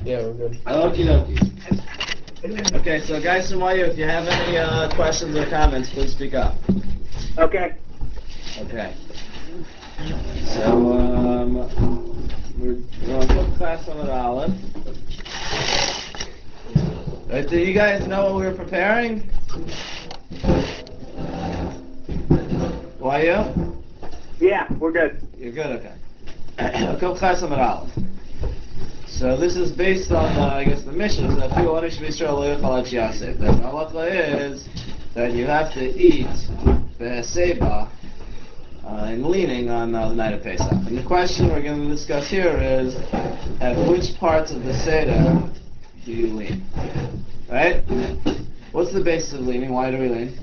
Yeah, we're good. Okie dokie. Okay, so guys from YU, if you have any questions or comments, please speak up. Okay. Okay. So, we're going to put class on Aleph. Right, do you guys know what we were preparing? YU? Yeah, we're good. You're good, okay. Kol Chas Amud Aleph. So this is based on, I guess, the mission that people want to be sure Lo Yochal Ad Sheyaseh. The halacha is that you have to eat Beheseba and leaning on the night of Pesach. And the question we're going to discuss here is, at which parts of the Seder do you lean? Right? What's the basis of leaning? Why do we lean?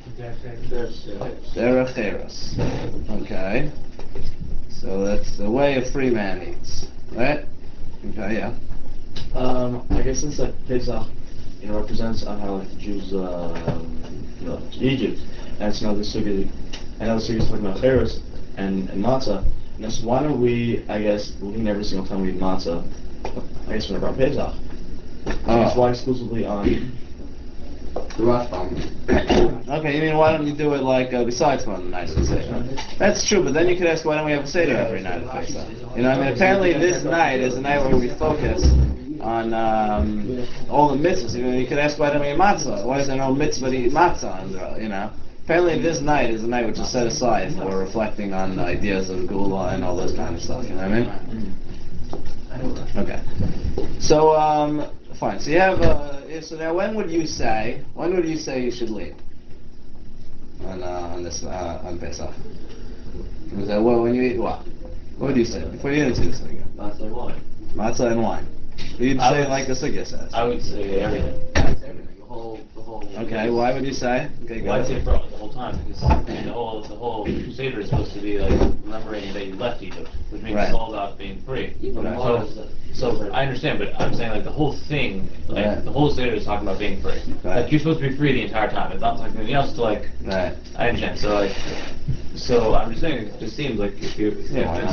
Derech Eretz. Okay. So that's the way a free man eats. Right? Okay, yeah. I guess since like Pesach, represents how like the Jews, to Egypt, and it's now the sugi, and now the sugi is talking about cheres and matzah. And so why don't we, I guess, lean every single time we eat matzah? I guess whenever on Pesach. That's why exclusively on the Rashbam. Okay, you mean why don't you do it like besides one night of Seder? That's true, but then you could ask why don't we have a Seder every night of Pesach? Apparently this night is the night where we focus on all the mitzvahs. You could ask why don't we eat matzah? Why is there no mitzvah to eat matzah? Apparently this night is the night which is set aside for reflecting on ideas of Gula and all those kind of stuff. You know what I mean? Okay. So fine. So you have. So now, when would you say you should leave on Pesach? Is that when you eat what? What would you say before you get into this thing? matzah and wine. Matzah and wine. You'd say like the sugya says. I would say everything. Everything. The whole. Okay. Why would you say? Okay. Why I'd say the whole time because the whole Seder is supposed to be like remembering that you left Egypt, which means it's all about being free. Right. So I understand, but I'm saying like the whole thing, the whole Seder is talking about being free. Right. Like you're supposed to be free the entire time. It's not like anything else to like. Right. I understand. So I'm just saying it just seems like if you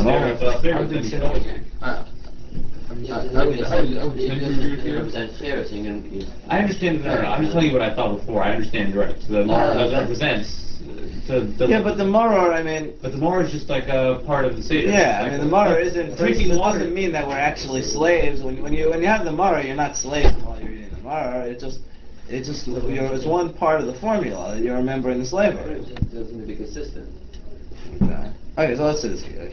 I understand. No, I'm just telling you what I thought before. I understand right. So the Mara does represents. Yeah, but the Mara, But the Mara is just like a part of the Seder. Yeah, like, the Mara isn't. Drinking water doesn't mean that we're actually slaves. When you have the Mara, you're not slaves while you're eating the Mara. It's one part of the formula that you're remembering the slavery. It doesn't be consistent. Okay, so let's do this here.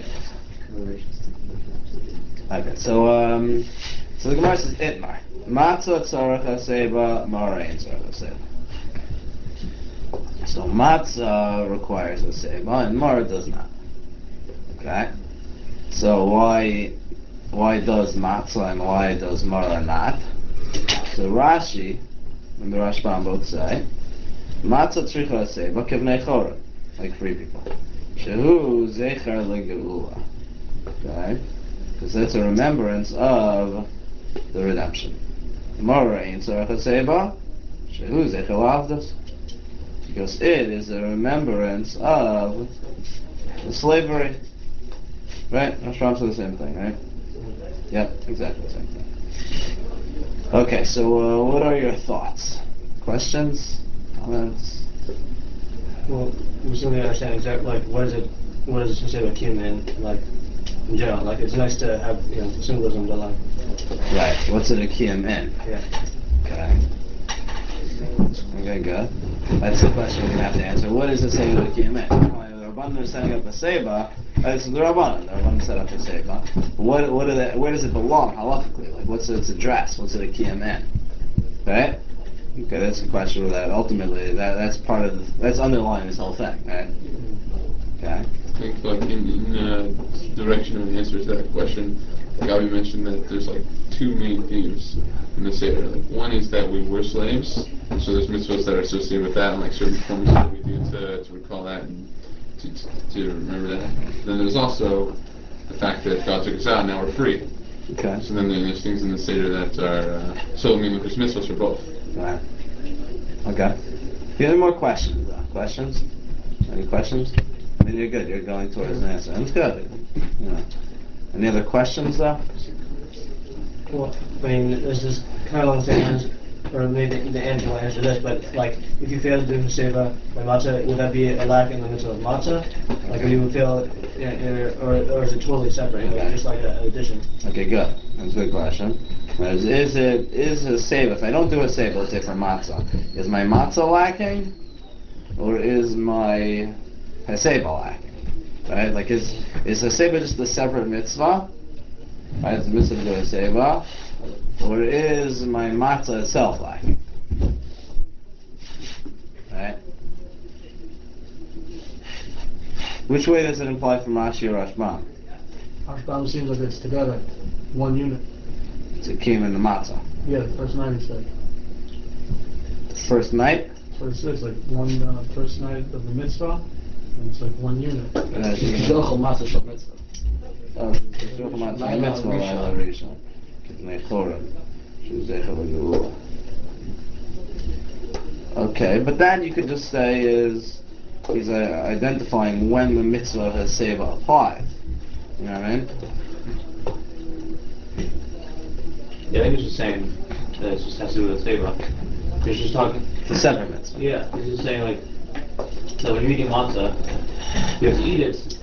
Okay, so the Gemara says Itmar. Matzah tzarech haseba, Mara ain't tzarech haseba. So matzah requires a seba and Mara does not. Okay? So why does matzah and why does Mara not? So Rashi and the Rashbam both say matzah tzricha seba kivnei chora, like free people. Shehu zecher legeula. Okay? Because that's a remembrance of the redemption. Mara ain't tzarech haseba, shehu zecher lavdos. Because it is a remembrance of the slavery. Right? Rashbam said the same thing, right? Yep, exactly the same thing. Okay, so what are your thoughts? Questions? Comments? Well, we still need to understand exactly, like, what does it say about Kim and, like, in general? Like, it's nice to have, symbolism, but, like... Right, what's it a kiyum in? Yeah. Okay. Okay, good. That's the question we're going to have to answer. What is it saying about a kiyum in? The Rabbanan are setting up a seba. This is the Rabbanan. The Rabbanan set up a seba. Where does it belong, halakhically? Like, what's its address? What's it a kiyum in? Right? Okay, that's the question with that. Ultimately, that's part of that's underlying this whole thing, right? Okay. I think, like, in direction of an answer to that question, Gabi mentioned that there's, like, two main themes in the Seder. Like, one is that we were slaves, so there's mitzvahs that are associated with that, and, like, certain performances that we do to recall that and to remember that. Then there's also the fact that God took us out, and now we're free. Okay. So then there's things in the Seder that are, there's mitzvahs for both. Right. Okay. Do you have any more questions? Questions? Any questions? You're good. You're going towards an answer. That's good. Any other questions, though? Well, I mean, this is kind of along the same lines, or maybe the end will answer this, but like, if you fail to do Seva by matzah, would that be a lack in the mitzvah of matzah? Like, or you would fail, or is it totally separate, like, just like an addition? Okay, good. That's a good question. Is a save, if I don't do a save, let's say for matzah, is my matzah lacking, or is my heseba lacking? Right? Like, is heseba just a separate mitzvah? Right? It's a mitzvah to do heseba, or is my matzah itself lacking? Right? Which way does it imply from Rashi or Rashbam? Ashbam seems like it's together, one unit. It's a kiyum in the matzah. Yeah, the first night he said. First night? That's what it says, like one first night of the mitzvah, and it's like one unit. Zochel matzah shel mitzvah. Oh, Zochel matzah mitzvah laila rishon. K'tnei chorim. Shuzeicha l'geula. Okay, but that you could just say is he's identifying when the mitzvah has seva applied. You know what I mean? Yeah, I think he's just saying that it just has to do with the Seva. He's just talking. It's a separate mitzvah. Yeah, he's just saying like, so when you're eating matzah, you have to eat it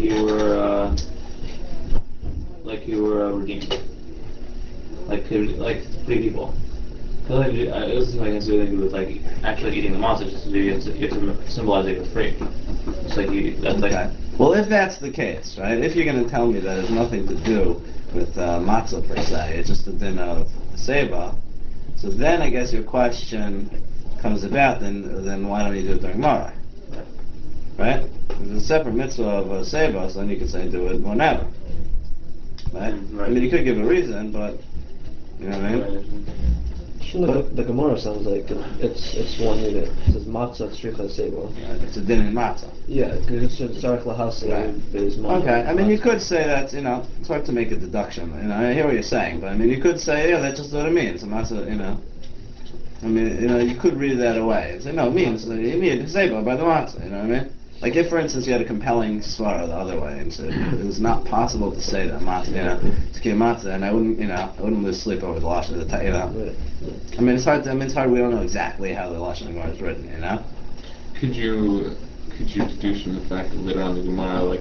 like you were redeemed, like three people. It doesn't have anything to do with like actually eating the matzah. Just you have to symbolize it with free. It's like that's like. Okay. Well, if that's the case, right? If you're going to tell me that it has nothing to do with matzah per se, it's just a din of seva. So then I guess your question comes about. Then why don't you do it during Mara? Right? If it's a separate mitzvah of seva, so then you could say do it whenever. Right? Right. I mean, you could give a reason, but you know what I mean. The Gemara sounds like it's one unit. It says matzah tzricha seva. It's a din in matzah. Yeah, because it's tzarich lahasei is matzah. Okay, I mean, you could say that, it's hard to make a deduction. I hear what you're saying, but I mean, you could say, yeah, that's just what it means. And that's, I mean, you could read that away and say, no, it means that you need Zeba by the matzah, you know what I mean? Like if, for instance, you had a compelling svara the other way and said it was not possible to say that matzah, to keep matzah, and I wouldn't lose sleep over the lashon of the, I mean, it's hard. We don't know exactly how the lashon Gemara is written, Could you deduce from the fact that later on the Gemara,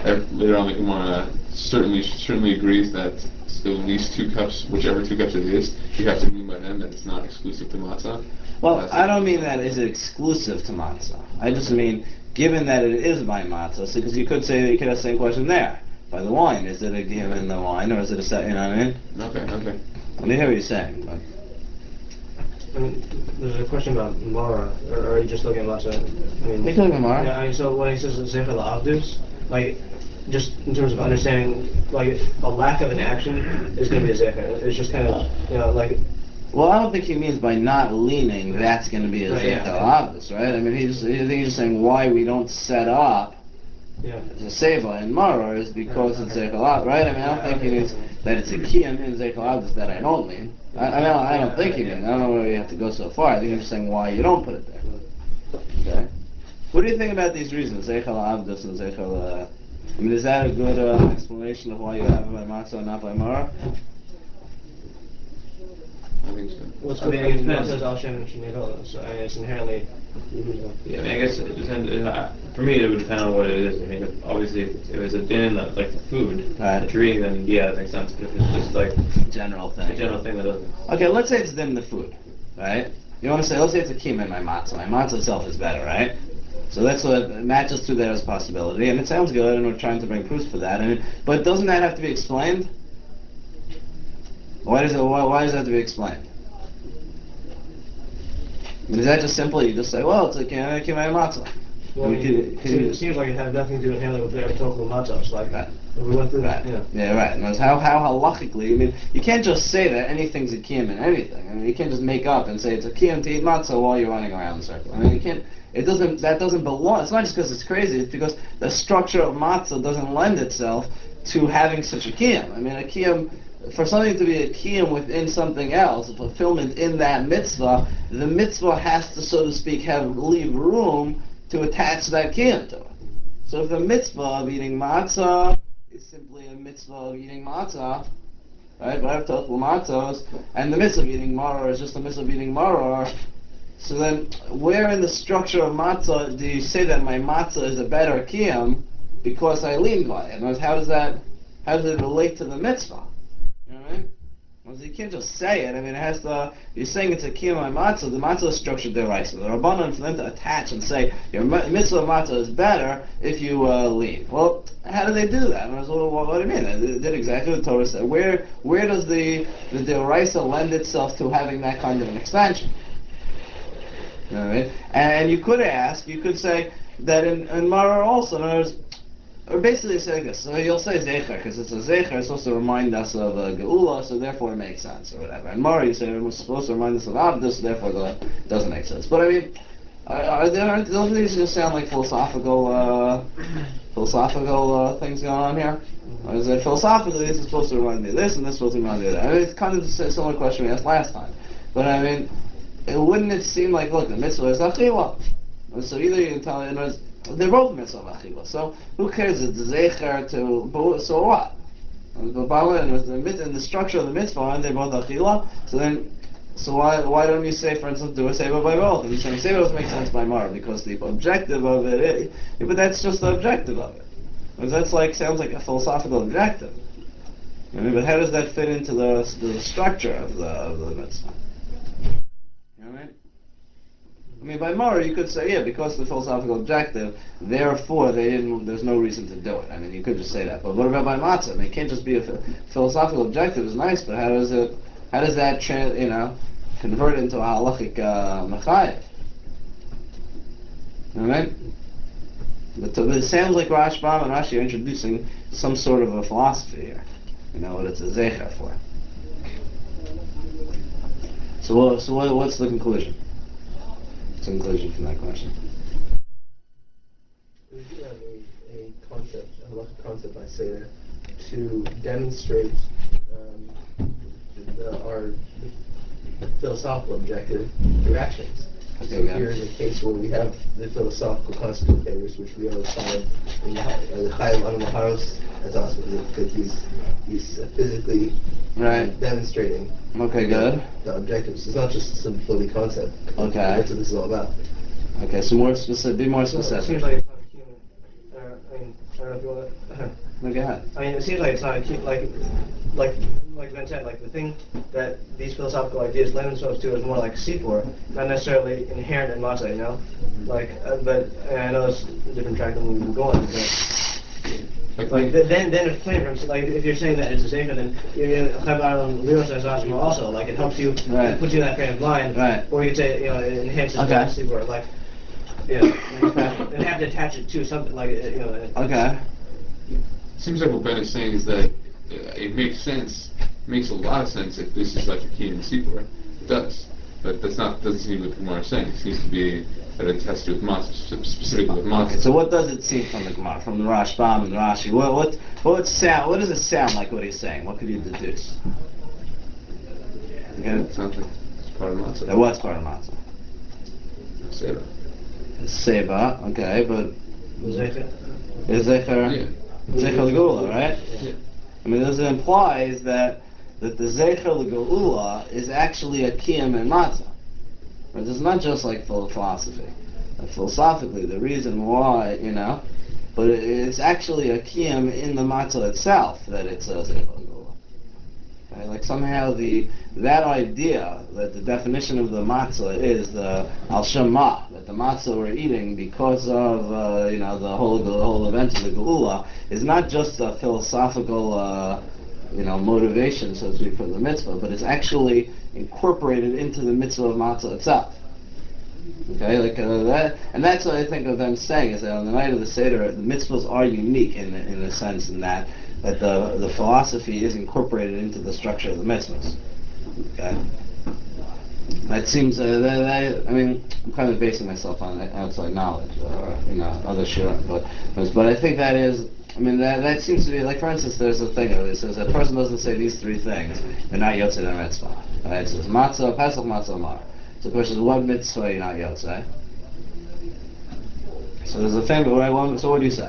certainly agrees that at least 2 cups, whichever 2 cups it is, you have to mean by then that it's not exclusive to matzah? Well, I don't mean that is it exclusive to matzah. I just mean given that it is by matzah, because you could say that you could ask the same question there. By the wine, is it a given in the wine, or is it a set? You know what I mean? Okay. I mean, hear what you're saying, but. I mean, there's a question about Mara, or are you just looking at matzah? I mean, We can look at Mara. Yeah, I mean, so when he says Zecher La'avdus, like, just in terms of understanding, like, a lack of an action is going to be a Zecher. It's just kind of, like. Well, I don't think he means by not leaning that's going to be a Zecher La'avdus, right? I mean, I think he's saying why we don't set up the Seva in Mara is because it's Zecher La'avdus, right? I mean, I don't think he means that it's a kiyum in Zecher La'avdus that I don't mean. I don't think he means. I don't know where you have to go so far. I think he's saying why you don't put it there. Okay. What do you think about these reasons, Zeichel Avdus and Zeichel? I mean, is that a good explanation of why you have it by Matzah and not by Mara? I think so. What's good? I mean, matzah is Al Shem Shnei, so it's inherently. Yeah, I mean, I guess it depends. For me, it would depend on what it is. I mean, obviously, if it's a din like the food that you're eating, then yeah, that makes sense. But if it's just like General a general thing that doesn't. Okay, let's say it's din the food, right? You want to say, let's say it's a kiyum in my matzah. My matzah itself is better, right? So that's what matches through there as a possibility, and it sounds good, and we're trying to bring proofs for that. But doesn't that have to be explained? Why does that have to be explained? I mean, is that just simply you just say, well, it's a kiyum matzah? Well, it seems like it had nothing to do inherently with their total matzah. It's like we went through that. Yeah, right. And how halachically, I mean, you can't just say that anything's a kiyum in anything. I mean, you can't just make up and say it's a kiyum to eat matzah while you're running around the circle. I mean, you can't. That doesn't belong. It's not just because it's crazy. It's because the structure of matzah doesn't lend itself to having such a kiyum. I mean, a kiyum, for something to be a kiyum within something else, a fulfillment in that mitzvah, the mitzvah has to, so to speak, leave room to attach that kiyum to it. So if the mitzvah of eating matzah is simply a mitzvah of eating matzah, right? But I've told matzos, and the mitzvah of eating maror is just the mitzvah of eating maror. So then, where in the structure of matzah do you say that my matzah is a better kiyam because I lean by it? In other words, how does it relate to the mitzvah? You know what I mean? Well, you can't just say it. I mean, it has to. You're saying it's a kiyam by matzah. The matzah is structured deraisa. The rabbanon, for them to attach and say your mitzvah of matzah is better if you lean. Well, how do they do that? And I was, well, what do you mean? They did exactly what the Torah said. Where does the deraisa lend itself to having that kind of an expansion? You know what I mean? And you could say that in Maror also, in other words, or basically say this. So you'll say Zecher, because it's a Zecher, it's supposed to remind us of Geula, so therefore it makes sense, or whatever. And Maror, you say it was supposed to remind us of Abdus, so therefore it doesn't make sense. But I mean, don't these just sound like philosophical things going on here? Or is it philosophically, this is supposed to remind me of this, and this is supposed to remind me of that? I mean, it's kind of a similar question we asked last time. But I mean, wouldn't it seem like, look, the mitzvah is achila? So either you can tell me, they're both mitzvah achila. So who cares? It's zecher to, so what? In the structure of the mitzvah, aren't they both achila? So why don't you say, for instance, do a seva by both? And you're saying seva doesn't make sense by Mar because the objective of it is, but that's just the objective of it. Because that's sounds like a philosophical objective. I mean, but how does that fit into the structure of the mitzvah? You know what I mean? I mean, by Mara, you could say, yeah, because of the philosophical objective, therefore there's no reason to do it. I mean, you could just say that. But what about by matzah? I mean, it can't just be a philosophical objective is nice, but how does that convert into a halachic mechayev? You know what I mean? But it sounds like Rashbam and Rashi are introducing some sort of a philosophy here. You know what it's a zecher for. So what's the conclusion? What's the conclusion from that question? We do have a concept, a halachic concept by Seder, to demonstrate our philosophical objective through actions. So here in the case where we have the philosophical concepts, which we are applying in the Chaim Adam Maharos, that's awesome because he's physically demonstrating. Okay, good. The objectives. It's not just some floaty concept. Okay. That's what this is all about. Okay, so more specific. Be more specific. It seems like it's not a human. I don't know if you want to. No, go ahead. I mean, it seems like it's not a like Ben said, like the thing that these philosophical ideas lend themselves to is more like sipur, not necessarily inherent in matzah, you know. But I know it's a different track than we've been going. But then it's clear. Like if you're saying that it's a zecher, then also like it helps you, it puts you in that frame of mind. Right. Or you could say it enhances the sipur, like. Yeah, and have to attach it to something like Okay. Seems like what Ben is saying is that it makes sense, makes a lot of sense if this is like a key in the Sipur. It does, but doesn't seem what Gemara is saying. It seems to be that it has to do with matzah, specifically with matzah. Okay, so what does it seem from the Gemara, from the Rashbam and the Rashi? What does it sound like what he's saying? What could you deduce? Again, it sounds like it's part of matzah. What's part of matzah? Seba. Seba, okay, but Zecher. Is Zecher L'Geula, right? Yeah. I mean, this implies that the Zecher L'Geula is actually a kiyam in matzah. Right? It's not just like philosophy. Philosophically, the reason why, but it's actually a kiyam in the matzah itself that it's a Zecher L'Geula. Right? Like somehow that idea that the definition of the matzah is the al shema, that the matzah we're eating because of the whole event of the geula is not just a philosophical motivation, so to speak, for the mitzvah, but it's actually incorporated into the mitzvah of matzah itself. Okay, and that's what I think of them saying is that on the night of the Seder, the mitzvahs are unique in a sense in that the philosophy is incorporated into the structure of the mitzvahs. Okay, that seems. I mean, I'm kind of basing myself on outside knowledge or other shit, but I think that is. I mean, that seems to be like, for instance, there's a thing that says a person doesn't say these three things, they're not yotzei their mitzvah. Right? It says matzah, pesach, matzah, mar. So the question is, what mitzvah are you not yotzei? So there's a thing, right? So what do you say?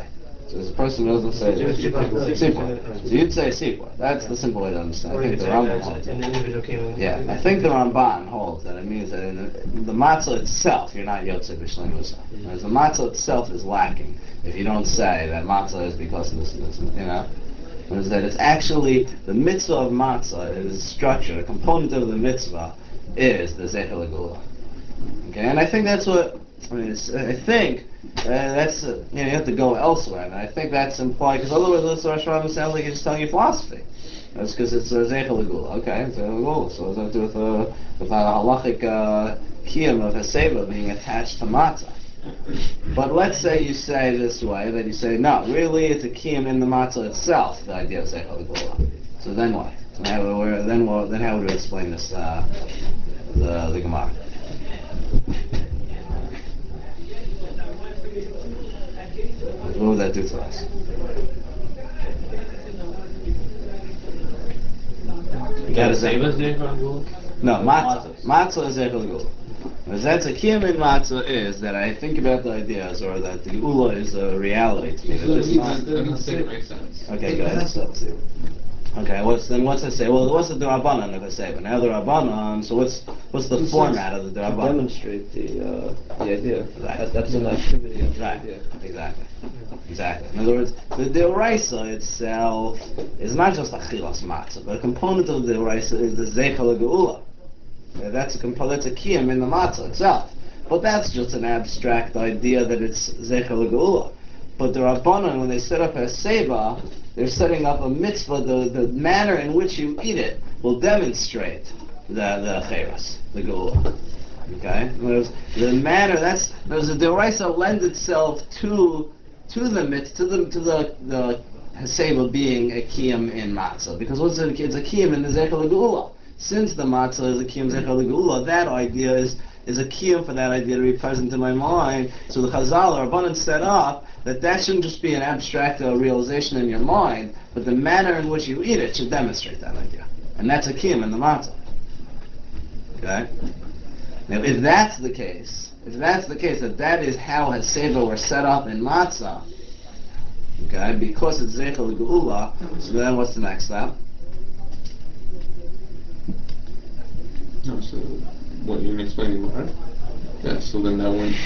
So it's a person who doesn't say Sipur. Sipur. So you'd say Sipur. That's the simple way to understand. Or I you think could the say Rambam as holds an it. individual came. Yeah, I think the Ramban holds that it means that in the matzah itself, you're not Yotze B'Shleimusa. Whereas the matzah itself is lacking if you don't say that matzah is because of this and this, you know? Is that it's actually the mitzvah of matzah is structure. A component of the mitzvah is the Zecher L'Gula. Okay, and I think that's what I think that's you have to go elsewhere, and I think that's implied because otherwise the Rosh Hashanah sounds like he's just telling you philosophy. That's because it's Zecher L'Gula. Okay, it's Zecher L'Gula. So what does that do with a halachic kiyum of Haseba being attached to matzah? But let's say you say this way, that you say, no, really it's a kiyum in the matzah itself, the idea of Zecher L'Gula. So then what? Then how would we explain this, the Gemara? What would that do to us? That is Zecher L'Gula? No, matzah is Zecher L'Gula. That's a kiyum in matzah is that I think about the ideas, or that the ula is a reality to me. That this I don't think it makes sense. Okay, go ahead. Okay, what's it say? Well, what's the Durabanan of Haseba? Now the Rabbanan, so what's the format of the To Durabanan? demonstrate the idea. Right. That's an activity of the Right, idea. exactly. In other words, the Deoraisa itself is not just achilas matzah, but a component of the Deoraisa is the Zecher L'Geula. That's a kiyum in the matzah itself. But that's just an abstract idea that it's Zecher L'Geula. But the Rabbanan, when they set up a Seba, they're setting up a mitzvah. The manner in which you eat it will demonstrate the Cheres, the Geula. Okay? The manner, the Deoraisa lends itself to the Haseba being a kiyum in matzah. Because it's a kiyum in the Zecher L'Geula. Since the matzah is a kiyum Zecher L'Geula, that idea is a kiyum for that idea to be present in my mind. So the Chazal or Rabbanan set up that shouldn't just be an abstract realization in your mind, but the manner in which you eat it should demonstrate that idea. And that's a kiyum in the matzah. Okay? Now, if that's the case, that is how Haseba were set up in matzah, okay, because it's Zecher L'Geula, so then what's the next step? No, so what you're explaining Mar? Yeah, so then that wouldn't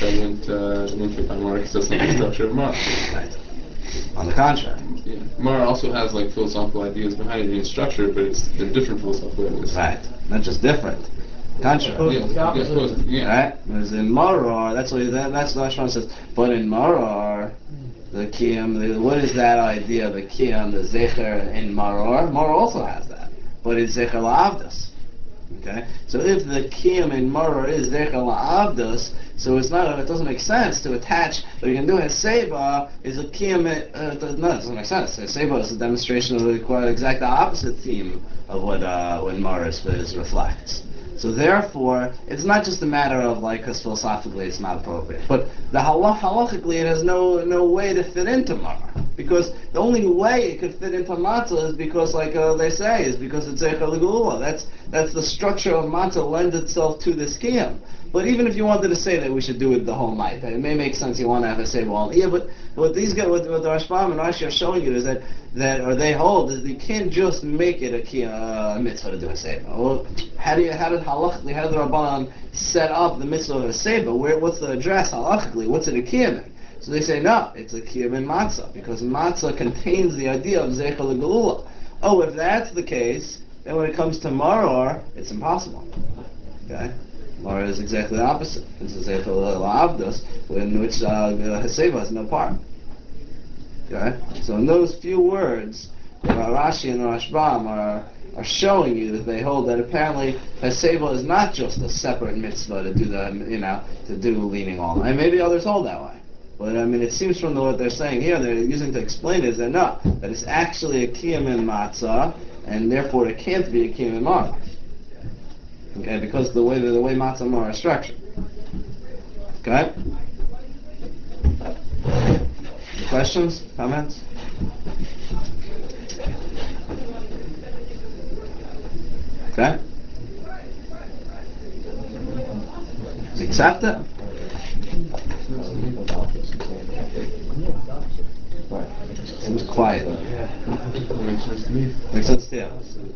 fit by Mar because that's not the structure of Mar. Right. On the contrary. Yeah. Mar also has like philosophical ideas behind it in structure, but they're different philosophical ideas. Right. Not just different. Contrary. Right? Whereas in Maror, that's what Lashon says. But in Maror, the kiyum, what is that idea of the kiyum, the zecher in Maror? Maror also has that, but it's zecher la'avdas. Okay, so if the kiyum in Maror is zecher la'avdas, so it doesn't make sense to attach. What you can do as seba is a kiyum. It doesn't make sense. Seba is a demonstration of the quite exact opposite theme of what Maror is reflects. So therefore, it's not just a matter of because philosophically it's not appropriate, but the halachically it has no way to fit into Maror, because the only way it could fit into matzah is because, they say, is because it's Zecher L'Geula. That's the structure of matzah lends itself to this kiyum. But even if you wanted to say that we should do it the whole night, it may make sense. You want to have a say, well, yeah, but what these guys, what the Rashbam and Rashi are showing you is that or they hold is you can't just make it a mitzvah to do a seba. Well, how did the Rabbanan set up the mitzvah of a seba? What's the address halachically? What's it a kiyum in? So they say no, it's a kiyum in matzah because matzah contains the idea of Zecher L'Geula. Oh, if that's the case, then when it comes to Maror, it's impossible. Okay. Maror is exactly the opposite. It's a Zecher L'Avdos, in which Haseba has no part. Okay? So in those few words, Rashi and Rashbam are showing you that they hold that apparently Haseba is not just a separate mitzvah to do to do leaning all night. Maybe others hold that way. But it seems from what they're saying here, they're using to explain is that it's actually a kiyum in matzah, and therefore it can't be a kiyum in maror. Okay, because the way matzah and maror are structured. Okay? Questions? Comments? Okay? Accept it? Right. Seems quiet. That makes sense to me. Makes sense to you?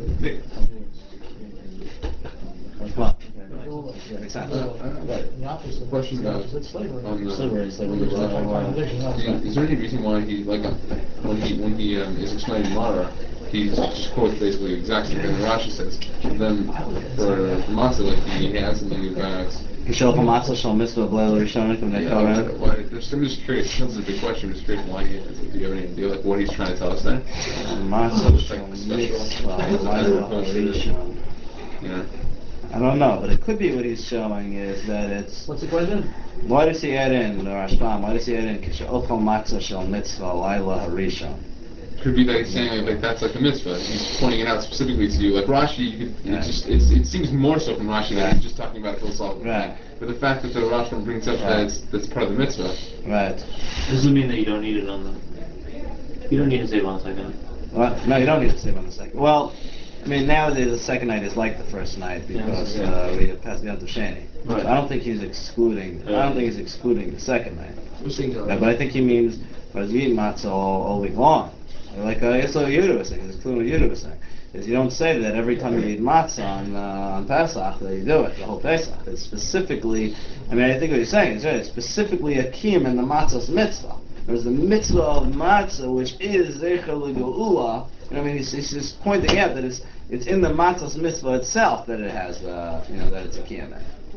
What? Makes sense. The opposite. Question about It's slavery. on the Slavery, slavery. It's a contradiction, that's right. Is there any reason why he like when he is explaining Mara, he just quotes basically exactly the thing that Rashi says. And then for Matzah, like he has something about. Kishel Matzah Shal Mitzvah B'Leil Rishon From Yeah, Nekoren. I'm just curious. This is a big question. I'm just curious why he. Do you have any idea like what he's trying to tell us there? Matzah Shal Mitzvah B'Leil Rishon. You know. I don't know, but it could be what he's showing is that it's. What's the question? Why does he add in the Rashbam? Why does he add in Kishel Matzah Shal Mitzvah Laila Harishon? Could be that he's saying like that's like a mitzvah. He's pointing it out specifically to you. Like Rashi, you could, Right. it seems more so from Rashi that Right. he's just talking about a philosophical Right. thing. But the fact that the Rashbam brings up Right. that's part of the mitzvah. Right. Doesn't mean that you don't need it on the. You don't need to save on the second. What? No, you don't need to save on the second. Well, I mean, nowadays the second night is like the first night because Yeah. we have passed Yom Tov Sheni. Right. I don't think he's excluding. I don't think he's excluding the second night. No, but I think he means because you eat matzah all week long. Like Yisrael Yehuda was saying, it's clear what Yehuda was saying. Is you don't say that every time you eat matzah on Pesach that you do it the whole Pesach. It's specifically. I mean, I think what he's saying is right. It's specifically a kiyum in the matzah's mitzvah. There's the mitzvah of matzah, which is Zecher L'Geula. I mean, he's just pointing out that it's in the matzah's mitzvah itself that it has, that it's a kiyum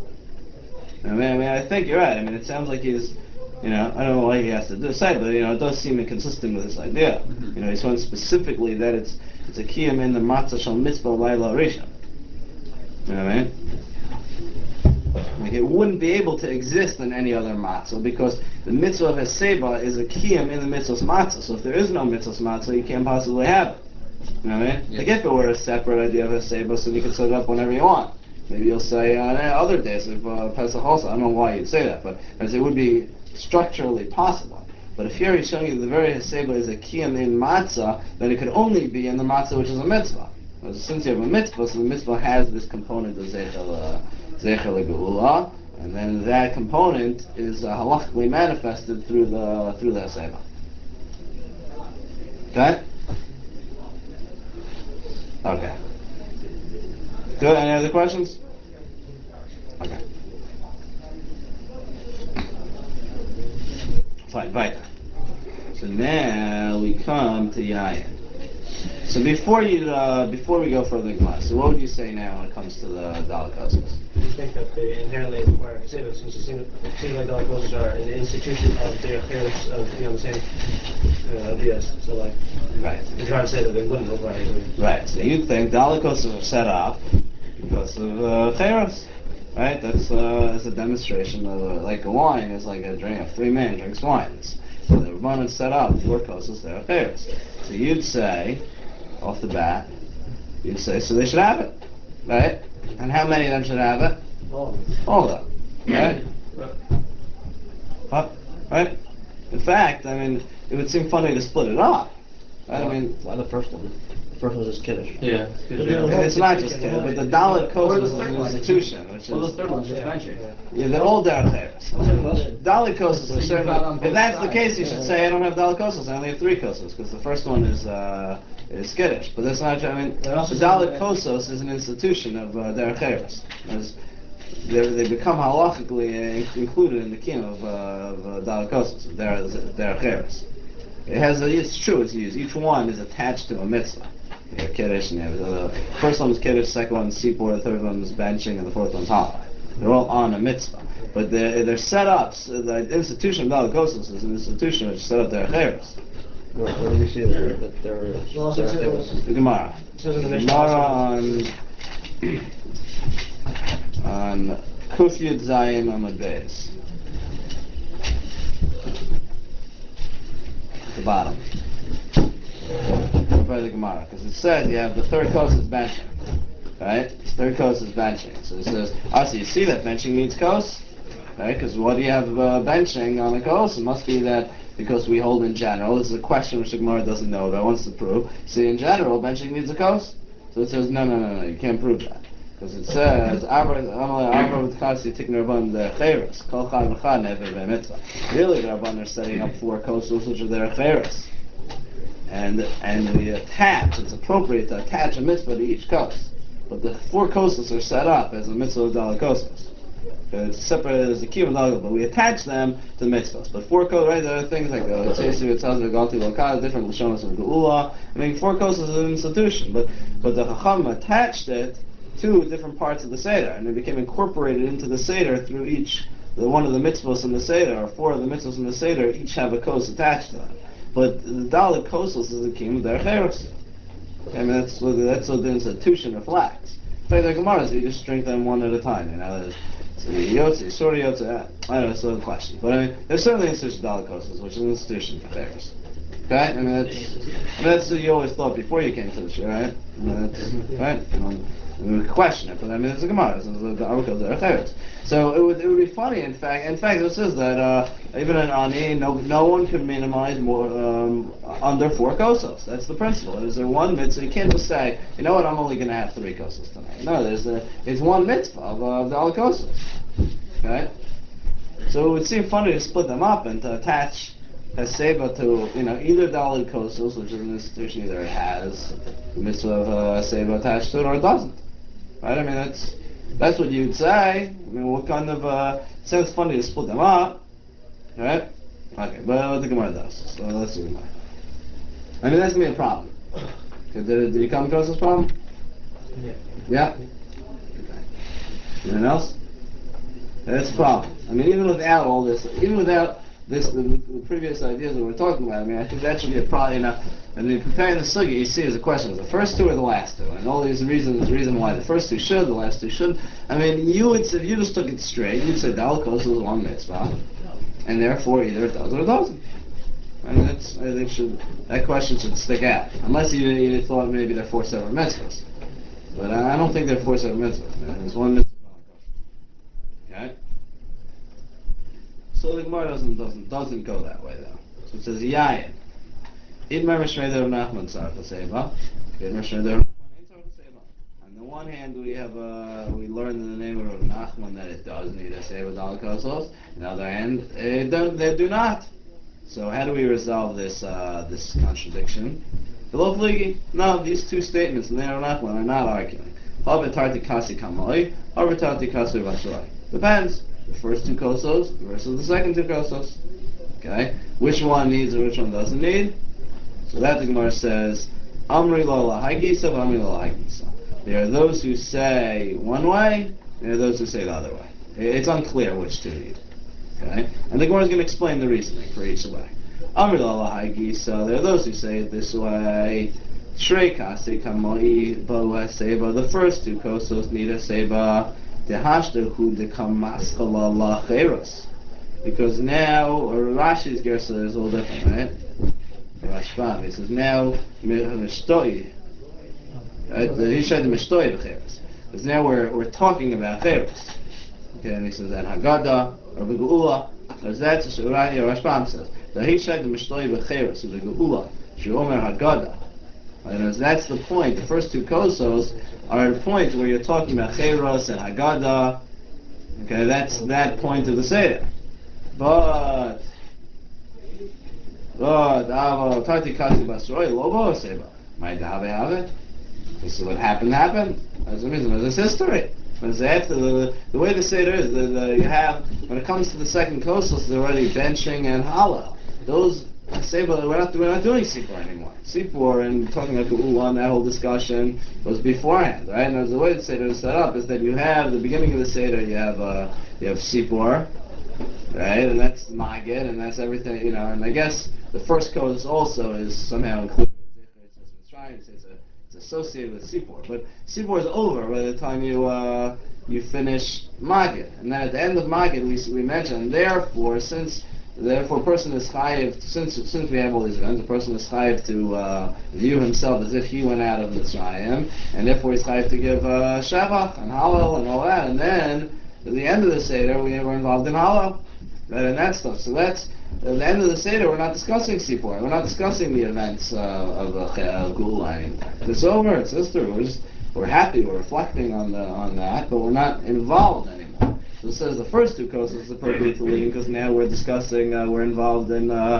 in. I mean, I think you're right. I mean, it sounds like he's, I don't know why he has to say, but it does seem inconsistent with this idea. He's saying specifically that it's a kiyum in the matzah shal mitzvah laila rishon. You know what I mean? Like it wouldn't be able to exist in any other matzah because the mitzvah of Heseba is a kiyum in the mitzvah's matzah. So if there is no mitzvah's matzah, you can't possibly have it. You know what I mean? Yeah. Like if it were a separate idea of Heseba, so you could set it up whenever you want. Maybe you'll say on other days of Pesach also. I don't know why you'd say that, but as it would be structurally possible. But if here he's showing you the very Heseba is a kiyum in matzah, then it could only be in the matzah which is a mitzvah. Since you have a mitzvah, so the mitzvah has this component of Zecher L'Geula, and then that component is halachically manifested through the Heseba. Okay? Okay. Good. Any other questions? Okay. Fine, weiter. So now we come to Yayin. So before we go further in class, so what would you say now when it comes to the Dalakosos? You think that they inherently require Heseba, since it seems like Dalakos are an institution of their affairs of the same ideas. So like, Right. you're trying to say that they wouldn't require Heseba. Right. So you think Dalakosos are set up because of Cheros, right? That's a demonstration of like a wine is like a drink. If 3 men drinks wine, so the Rabbanan set up 4 kosos. They're Cheros. So you'd say, off the bat, so they should have it, right? And how many of them should have it? All of them, right? Right? In fact, I mean, it would seem funny to split it up. Right? I mean, Why the first one? The first one was just Kiddush. Yeah. and it's not just kidding, but the Dalit Kosos is an institution, which Well, the is third one's just benching. they're all Derech Dalit Kosos are certainly. If that's the case, you should say I don't have Dalit Kosos. I only have 3 Kosos because the first one is Kiddush. But that's not. I mean, the Dalit Kosos is an institution of Derech They become halachically included in the kiyum of Dalit Kosos. Derech It's true. It's used. Each one is attached to a mitzvah. You have Kiddush, and you have the first one is Kiddush, second one is Sipor, the third one is benching, and the fourth one's Halach. They're all on a mitzvah. But they're set up, so the institution of Dalakosos is an institution which is set up their Cheres. Where do we see that there Well, there- it's- there was- The Gemara. It says in the The Mishnah Gemara on Kuf Yud Zayin Amud Beis. At the bottom. By the Gemara, because it says you have the third kos is benching, right? Third kos is benching. So it says, so you see that benching needs kos, right? Because what do you have benching on the kos? It must be that because we hold in general. This is a question which the Gemara doesn't know, but wants to prove. See, in general, benching needs a kos. So it says, no, you can't prove that. Because it says, really, the Rabban are setting up 4 kossos which are their cheres. and we attach. It's appropriate to attach a mitzvah to each kos. But the 4 kosas are set up as a mitzvah of daled kosas. It's separate as a kiyum daled, but we attach them to the mitzvahs. But 4 kosas, right? There are things like tzeisu, tzaz, galti, lokad, different lashonos of geula. I mean, 4 kosas is an institution, but the chacham attached it to different parts of the seder, and it became incorporated into the seder through each. One of the mitzvahs in the seder, or 4 of the mitzvahs in the seder, each have a kos attached to them. But the daled kosas is the kiyum derech eros. I mean, that's what the institution reflects. In fact, the Gemaras, you just drink them one at a time. You know, Yotze, Sori Yotze, I don't know, it's a question. But I mean, there's certainly an institution of Dalekosas, which is an institution for Pharaohs. Okay? I mean, that's what you always thought before you came to the show, right? I mean, that's, right? We question it, but I mean, it's a Gemara. It's the Arukos that are Pharaohs. So it would be funny, in fact, this is that even in Ani, no one could minimize more under 4 kosos. That's the principle. Is there one mitzvah? You can't just say, you know what, I'm only going to have 3 kosos tonight. No, it's one mitzvah of the all kosos. Okay? So it would seem funny to split them up and to attach Haseba to, either Daled Kosos, which is an institution, either it has the mitzvah of Haseba attached to it or it doesn't. Right? I mean, that's what you'd say. I mean, what kind of, it sounds funny to split them up. Right? Okay, but what the Gemara does. So let's see. I mean, that's going to be a problem. Okay, did you come across this problem? Yeah. Yeah? Okay. Anything else? That's a problem. I mean, even without all this, the previous ideas that we're talking about, I mean, I think that should be a problem, And in preparing the sugya, you see as a question, is the first 2 or the last 2? And all these reasons, the reason why the first 2 should, the last 2 shouldn't. I mean, you would say, if you just took it straight, you'd say Daled Kos is one mitzvah, and therefore either it does or it doesn't. I mean, that question should stick out. Unless you thought maybe they're 4 separate mitzvahs. But I don't think they're 4 separate mitzvahs. There's one mitzvah. Okay? So the Gemara doesn't go that way though. So it says Yayin. Idmar Mishmeder Nachman Tzar Chaseva. Idmar Mishmeder On the one hand, we learned in the name of Nachman that it does need a Seva Dal Kosos. On the other hand, they do not. So how do we resolve this contradiction? No, these 2 statements in the name of Nachman are not arguing. Habetarti Kasi Kamoi, Habetarti Kasi Vashroi. Depends. The first 2 kosos versus the second 2 kosos. Okay? Which one needs and which one doesn't need? So that the Gemara says, Amri lo lahagisa, Amri lo lahagisa. There are those who say one way, and there are those who say the other way. It's unclear which 2 need. Okay? And the Gemara is going to explain the reasoning for each way. Amri lo lahagisa, there are those who say it this way. Shrei kasi kamoi bo haseba. The first 2 kosos need a seba. Because now, Rashi's Gersa is all different, right? Rashbam, he says now, Mishtoi. He said Mishtoi b'cheres. Because now we're talking about cheres. Okay, and he says that Haggadah, or Geula, because that's what Rashbam says. That he said Mishtoi b'cheres, is a Geula, Sheomer Haggadah. And that's the point. The first 2 kosos are at a point where you're talking about Cheros and Haggadah. Okay, that's that point of the Seder. But Tati Kasi Basroi Lobo Seba. My Have. This is what happened. As a history. Because after the way the Seder is, you have, when it comes to the second kosos, they're already benching and Hallel. Those Seba, we're not doing Sipur anymore. Sipur and talking about Geula, that whole discussion was beforehand, right? And the way the Seder is set up is that you have the beginning of the Seder, you have Sipur, right? And that's Magid, and that's everything, And I guess the first kos also is somehow included. It's associated with Sipur, but Sipur is over by the time you finish Magid, and then at the end of Magid we mentioned, therefore a person is chayiv, since we have all these events, a person is chayiv to view himself as if he went out of Mitzrayim, and therefore he's chayiv to give Shavach and Hallel and all that, and then at the end of the Seder we were involved in Hallel, right, and that stuff. So that's, at the end of the Seder we're not discussing Sipur, we're not discussing the events of Geula anymore. It's over, it's history, we're happy, we're reflecting on that, but we're not involved anymore. So it says the first 2 kosos is appropriate to leave because now we're discussing, we're involved in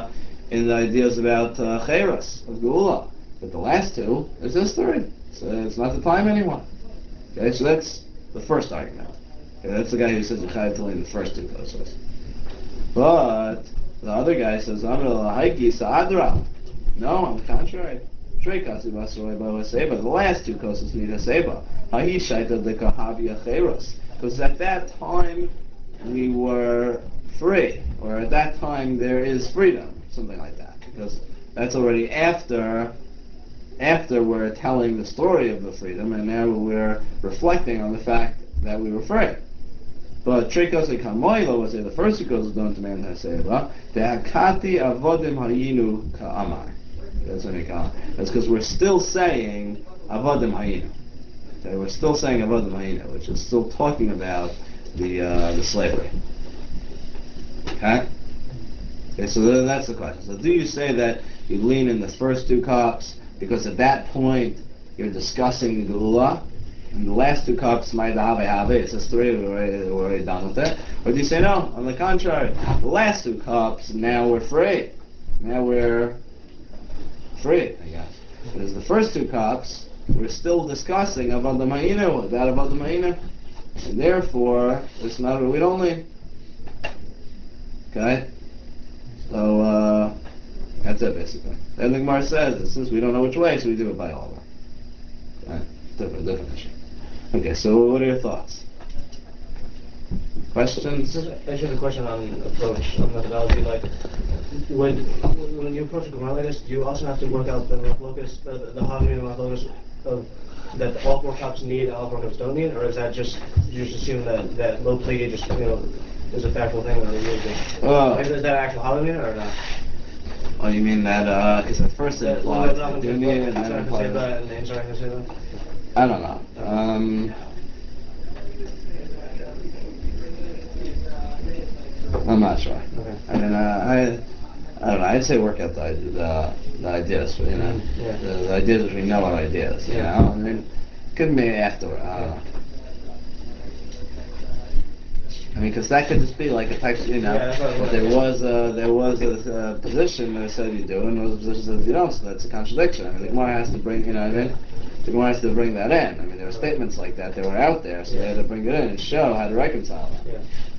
in the ideas about Cheras, of Geula. But the last two is history. So it's not the time anymore. Okay, so that's the first argument. Okay, that's the guy who says Yechayev to lean the first two kosos. But the other guy says, Haiki Sa'adra. No, on the contrary. Shrei Kasi Basroi Ba Seba. The last two kosos need a Seba. Hahi Shaita de Kahavi Acheros. Because at that time we were free, or at that time there is freedom, something like that. Because that's already after we're telling the story of the freedom, and now we're reflecting on the fact that we were free. But Trikos Kamoilo was the first two goes don't demand Haseba. The Akati Avodim Hayinu Ka'amar. That's what we call it. That's because we're still saying Avodim Hayinu. Okay, we're still saying Avodim Hayinu, which is still talking about the slavery. Okay? Okay, so that's the question. So do you say that you lean in the first two cups because at that point you're discussing Geula, and the last two cups, my have, it's a story, we're already done with it? Or do you say no, on the contrary, the last two cups, now we're free. Now we're free, I guess. Because the first two cups, we're still discussing about the Ma'ina, about the Ma'ina. And therefore, it's not a read only. Okay? So, that's it basically. Then the Gemara says that since we don't know which way, so we do it by all. Right? Different issue. Okay, so what are your thoughts? Questions? Actually, the question on approach, on methodology, like, when you approach a Gemara like this, do you also have to work out the machlokas, the harmony of the machlokas of that all four cups need and all four cups don't need, or is that just, you just assume that low plea just, is a factual thing, or is that actual harmony or not? Oh, you mean that, because at first it implied do need and then it implied... I don't know. I'm not sure. Okay. I mean, I don't know. I'd say work out the ideas. Yeah. The ideas which we know are ideas. You know, I mean, could be afterward. I don't know. I mean, because that could just be like a text. But there was a position that said you do, and there was a position that says you don't. So that's a contradiction. I mean, the Gemara has to bring. You know what I mean? The Gemara has to bring that in. I mean, there were statements like that were out there, so they had to bring it in and show how to reconcile it. Yeah.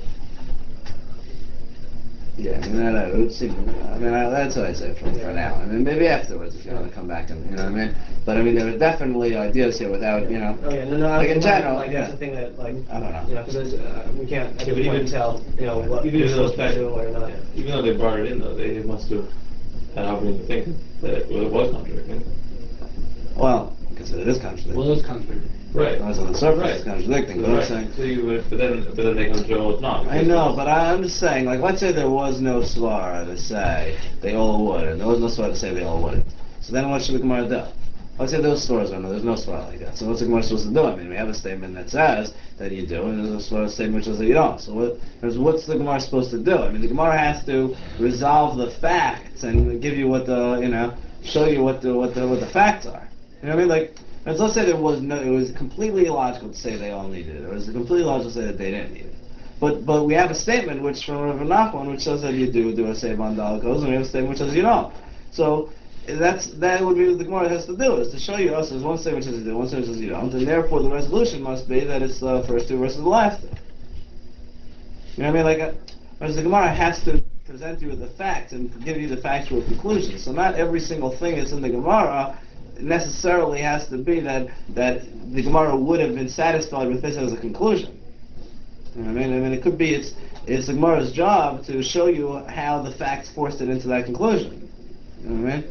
Yeah, I mean, that would seem, I mean, that's what I say for now. I mean, maybe afterwards if you want to come back and, you know what I mean? But I mean, there are definitely ideas here without, Oh yeah, no, like in general, like that's the thing that, like, I don't know. Because we can't, Yeah, but even even tell, what even we're if those supposed to do or not. even though they brought it in, though, they must have had opportunity to think that it was contradicting. Well, because it is contradicting. Well, it's contradicting. Right. On the surface, Right. it's contradicting. But Right. I'm saying, So you would, but then they come to show it's not. I know, but I'm just saying, like, let's say there was no svara to say they all would, and there was no svara to say they all wouldn't. So then what should the Gemara do? Let's say those stores are no, there's no svara like that. So what's the Gemara supposed to do? I mean, we have a statement that says that you do, and there's a statement which says that you don't. So what's the Gemara supposed to do? I mean, the Gemara has to resolve the facts and give you show you what the facts are. You know what I mean? Like, let's say it was completely illogical to say they all needed it. It was completely illogical to say that they didn't need it. But we have a statement which from Rav Nachman which says that you do a save on dalakos, and we have a statement which says you don't. So that would be what the Gemara has to do, is to show you us there's one statement which says you do, one statement which says you don't, and therefore the resolution must be that it's the first two versus the last two. You know what I mean? Whereas the Gemara has to present you with the facts and give you the factual conclusion. So not every single thing that's in the Gemara necessarily has to be that the Gemara would have been satisfied with this as a conclusion. You know what I mean? I mean, it could be it's the Gemara's job to show you how the facts forced it into that conclusion. You know what I mean?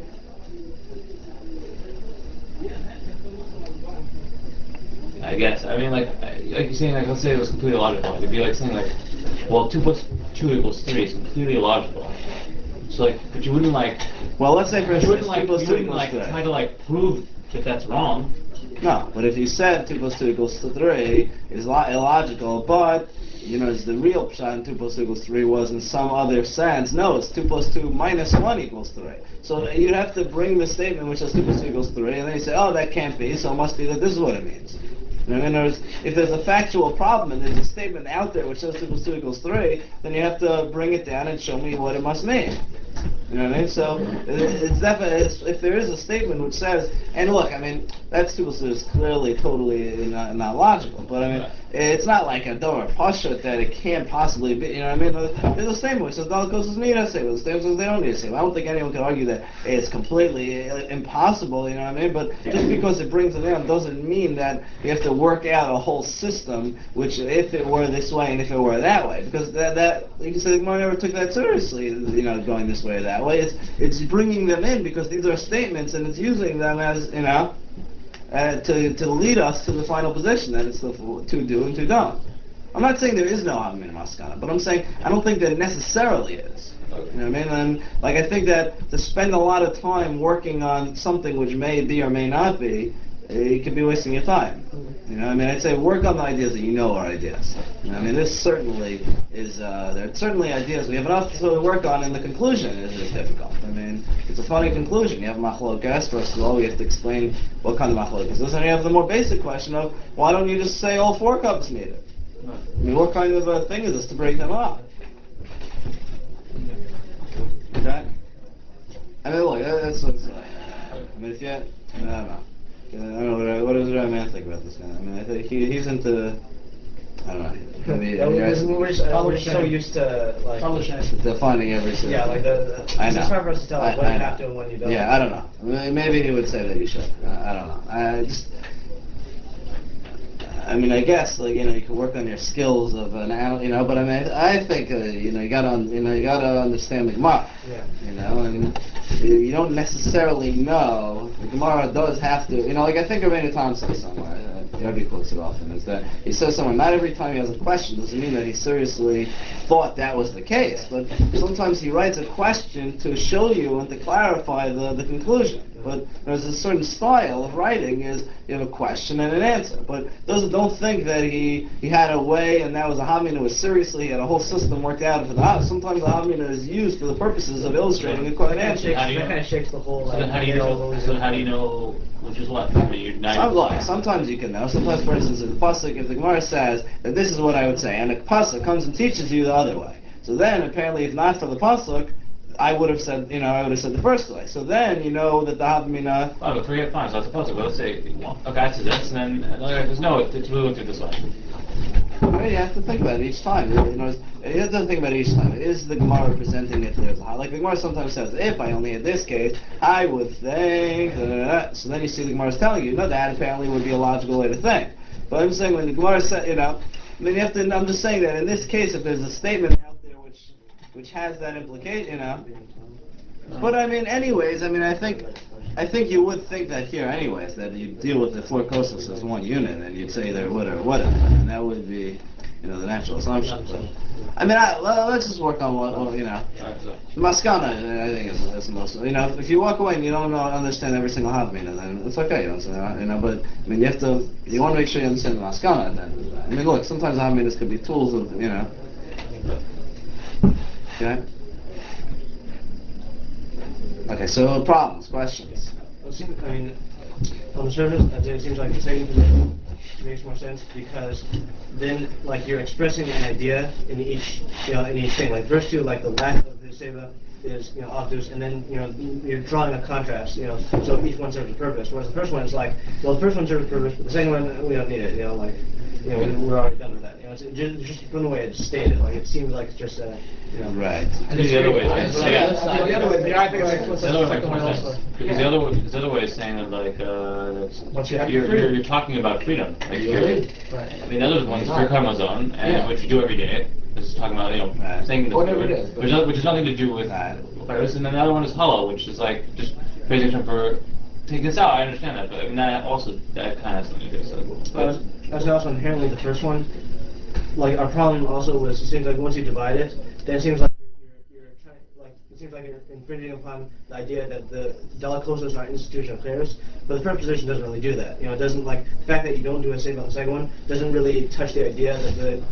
I guess. I mean, like you're saying, like, let's say it was completely illogical. It'd be like saying, like, well, 2 plus 2 equals 3 is completely illogical. So, like, but you wouldn't, like... Well, let's say, for instance, 2 plus 2 equals 3. Try to, like, prove that that's wrong. No, but if you said 2 plus 2 equals 3 is illogical, but, it's the real pshat in 2 plus 2 equals 3 was in some other sense, no, it's 2 plus 2 minus 1 equals 3. So you'd have to bring the statement which says 2 plus 2 equals 3, and then you say, oh, that can't be, so it must be that this is what it means. If there's a factual problem and there's a statement out there which says 2 plus 2 equals 3, then you have to bring it down and show me what it must mean. You know what I mean? So it's definitely if there is a statement which says, and look, I mean that Stubus is clearly totally not logical, but I mean it's not like a door pashut that it can't possibly be. You know what I mean? There's a statement which says Dalakos need a statement. The statement says they don't need a statement. I don't think anyone can argue that it's completely impossible. You know what I mean? But just because it brings it in doesn't mean that you have to work out a whole system which if it were this way and if it were that way, because that you can say the Gemara never took that seriously. You know, going this way or that way. It's bringing them in because these are statements and it's using them as to lead us to the final position that it's the to do and to don't. I'm not saying there is no Havamina Maskana, but I'm saying I don't think there necessarily is. You know what I mean? And like I think that to spend a lot of time working on something which may be or may not be, you could be wasting your time. You know, I mean, I'd say work on the ideas that you know are ideas. You know, I mean, this certainly is. There are certainly ideas we have enough to work on, and the conclusion is difficult. I mean, it's a funny conclusion. You have machlokas. First of all, we have to explain what kind of machlokas is, and you have the more basic question of why don't you just say all 4 cups need it? I mean, what kind of a thing is this to break them up? Okay. I mean, look, that's what's. I mean, if you, I don't know. I don't know what does the right man think about this guy. I mean, I think he's into. I don't know. Maybe we're so used to like defining every system. yeah, like I know. it's hard for us to tell like, when you have to and when you don't. Yeah, I don't know. Maybe he would say that you should. I don't know. I mean, I guess like you can work on your skills of an but I mean, I think you gotta understand the Gemara. Yeah. And you don't necessarily know. The Gemara does have to, like I think Rabbeinu Tam says somewhere. Rabbi quotes it often. Is that he says somewhere? Not every time he has a question doesn't mean that he seriously thought that was the case, but sometimes he writes a question to show you and to clarify the conclusion. But there's a certain style of writing is you have a question and an answer. But don't think that he had a way and that was a Hamina was seriously he had a whole system worked out for the sometimes the Hamina is used for the purposes of illustrating a correct answer. That kind of shakes the whole. So how do you know which is what? I mean, Sometimes you can know. Sometimes, for instance, if the pasuk, if the Gemara says that this is what I would say, and the pasuk comes and teaches you the other way, so then apparently, if not for the pasuk, I would have said, the first way. So then you know that the Havamina. Oh, but forget fine. So I suppose let's say a guy says this, and then another guy says no, it's really looked at this way. You have to think about it each time. You have to think about it each time. Is the Gemara presenting it there's like the Gemara sometimes says, if I only had this case, I would think. So then you see the Gemara is telling you, no, that apparently would be a logical way to think. But I'm saying when the Gemara said, you have to. I'm just saying that in this case, if there's a statement out there which has that implication, But I mean, anyways, I think you would think that here, anyways, that you deal with the 4 kosas as one unit, and you'd say they're whatever, and that would be, the natural assumption. But, I mean, let's just work on what, the maskana, I think is the most, if you walk away and you don't understand every single havamina, then it's okay, but, I mean, you want to make sure you understand the maskana, then, I mean, look, sometimes havaminas could be tools of, okay? Okay, so problems, questions. I mean, on the surface, it seems like the second position makes more sense because then, like, you're expressing an idea in each thing. Like, first two, like the lack of the seva is, obtuse, and then, you're drawing a contrast, so each one serves a purpose. Whereas the first one is like, well, the first one serves a purpose, but the second one, we don't need it, we're already done with that. It's just from the way it's stated, like, it seems like it's just a, Right. I think the other way is The other way, I think it's the other way like someone else. because the other way is saying that like Once you have you're talking about freedom, like period. Right. I mean, the other one's your karma zone, and what you do every day. This is talking about saying this Whatever word, it is, which has nothing to do with virus, and then the other one is hollow, which is like just pay attention for. Take this out. I understand that, but I mean that kind of has something to do. So, that's also inherently the first one. Like our problem also was it seems like once you divide it, then it seems like you're trying it seems like you're infringing upon the idea that the Delacosos are institution affairs, but the first position doesn't really do that. It doesn't the fact that you don't do a save on the second one doesn't really touch the idea that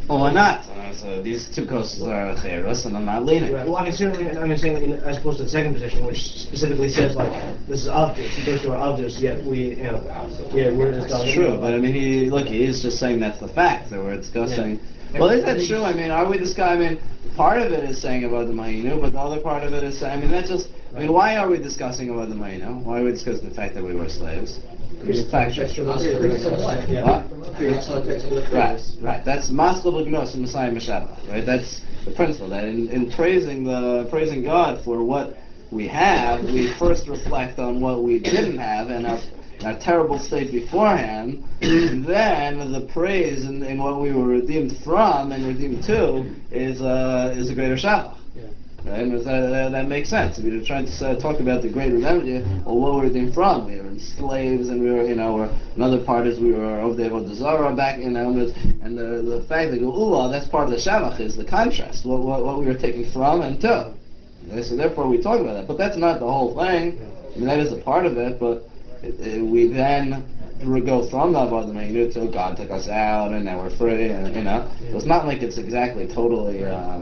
Well, why not? So these two coasts are Cheros, and I'm not leaning. Right. Well, I mean, certainly, I'm saying as opposed to the second position, which specifically says like this is obvious. He goes to our obvious, yet we, yeah, we're That's discussing. true, but I mean, he's just saying that's the fact that we're discussing. Yeah. Well, is that true? I mean, are we discussing? I mean, part of it is saying about the Mahinu, but the other part of it is saying. I mean, that's just. I mean, why are we discussing about the Mahinu? Why are we discussing the fact that we were slaves? It's a fact. Yeah. Right. That's Maskal B'Gnos and Messiah Meshaba. Right. That's the principle. That in praising God for what we have, we first reflect on what we didn't have and our terrible state beforehand, and then the praise in what we were redeemed from and redeemed to is a greater Shabbat. Right? And that makes sense. I mean, we're trying to talk about the great redemption, or what we were redeemed from. We were slaves, and we were, or another part is we were of the Avodah Zarah back, and the fact that Geula, that's part of the Shabbat, is the contrast, what we were taking from and to. Okay, so therefore we talk about that, but that's not the whole thing. I mean, that is a part of it, but we then go from the Avodah Zarah to God took us out, and now we're free, and so it's not like it's exactly totally.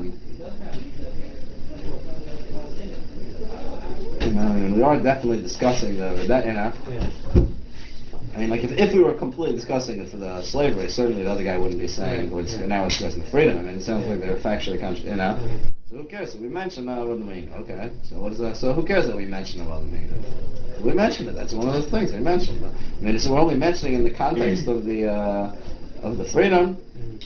We are definitely discussing that. I mean, like if we were completely discussing it for the slavery, certainly the other guy wouldn't be saying now we're discussing the freedom. I mean, it sounds like they're factually So who cares? So we mentioned Avodah Zarah. Okay. So what is that? So who cares that we mentioned Avodah Zarah? We mentioned it. That's one of those things we mentioned. I mean, so we're only mentioning in the context of the freedom.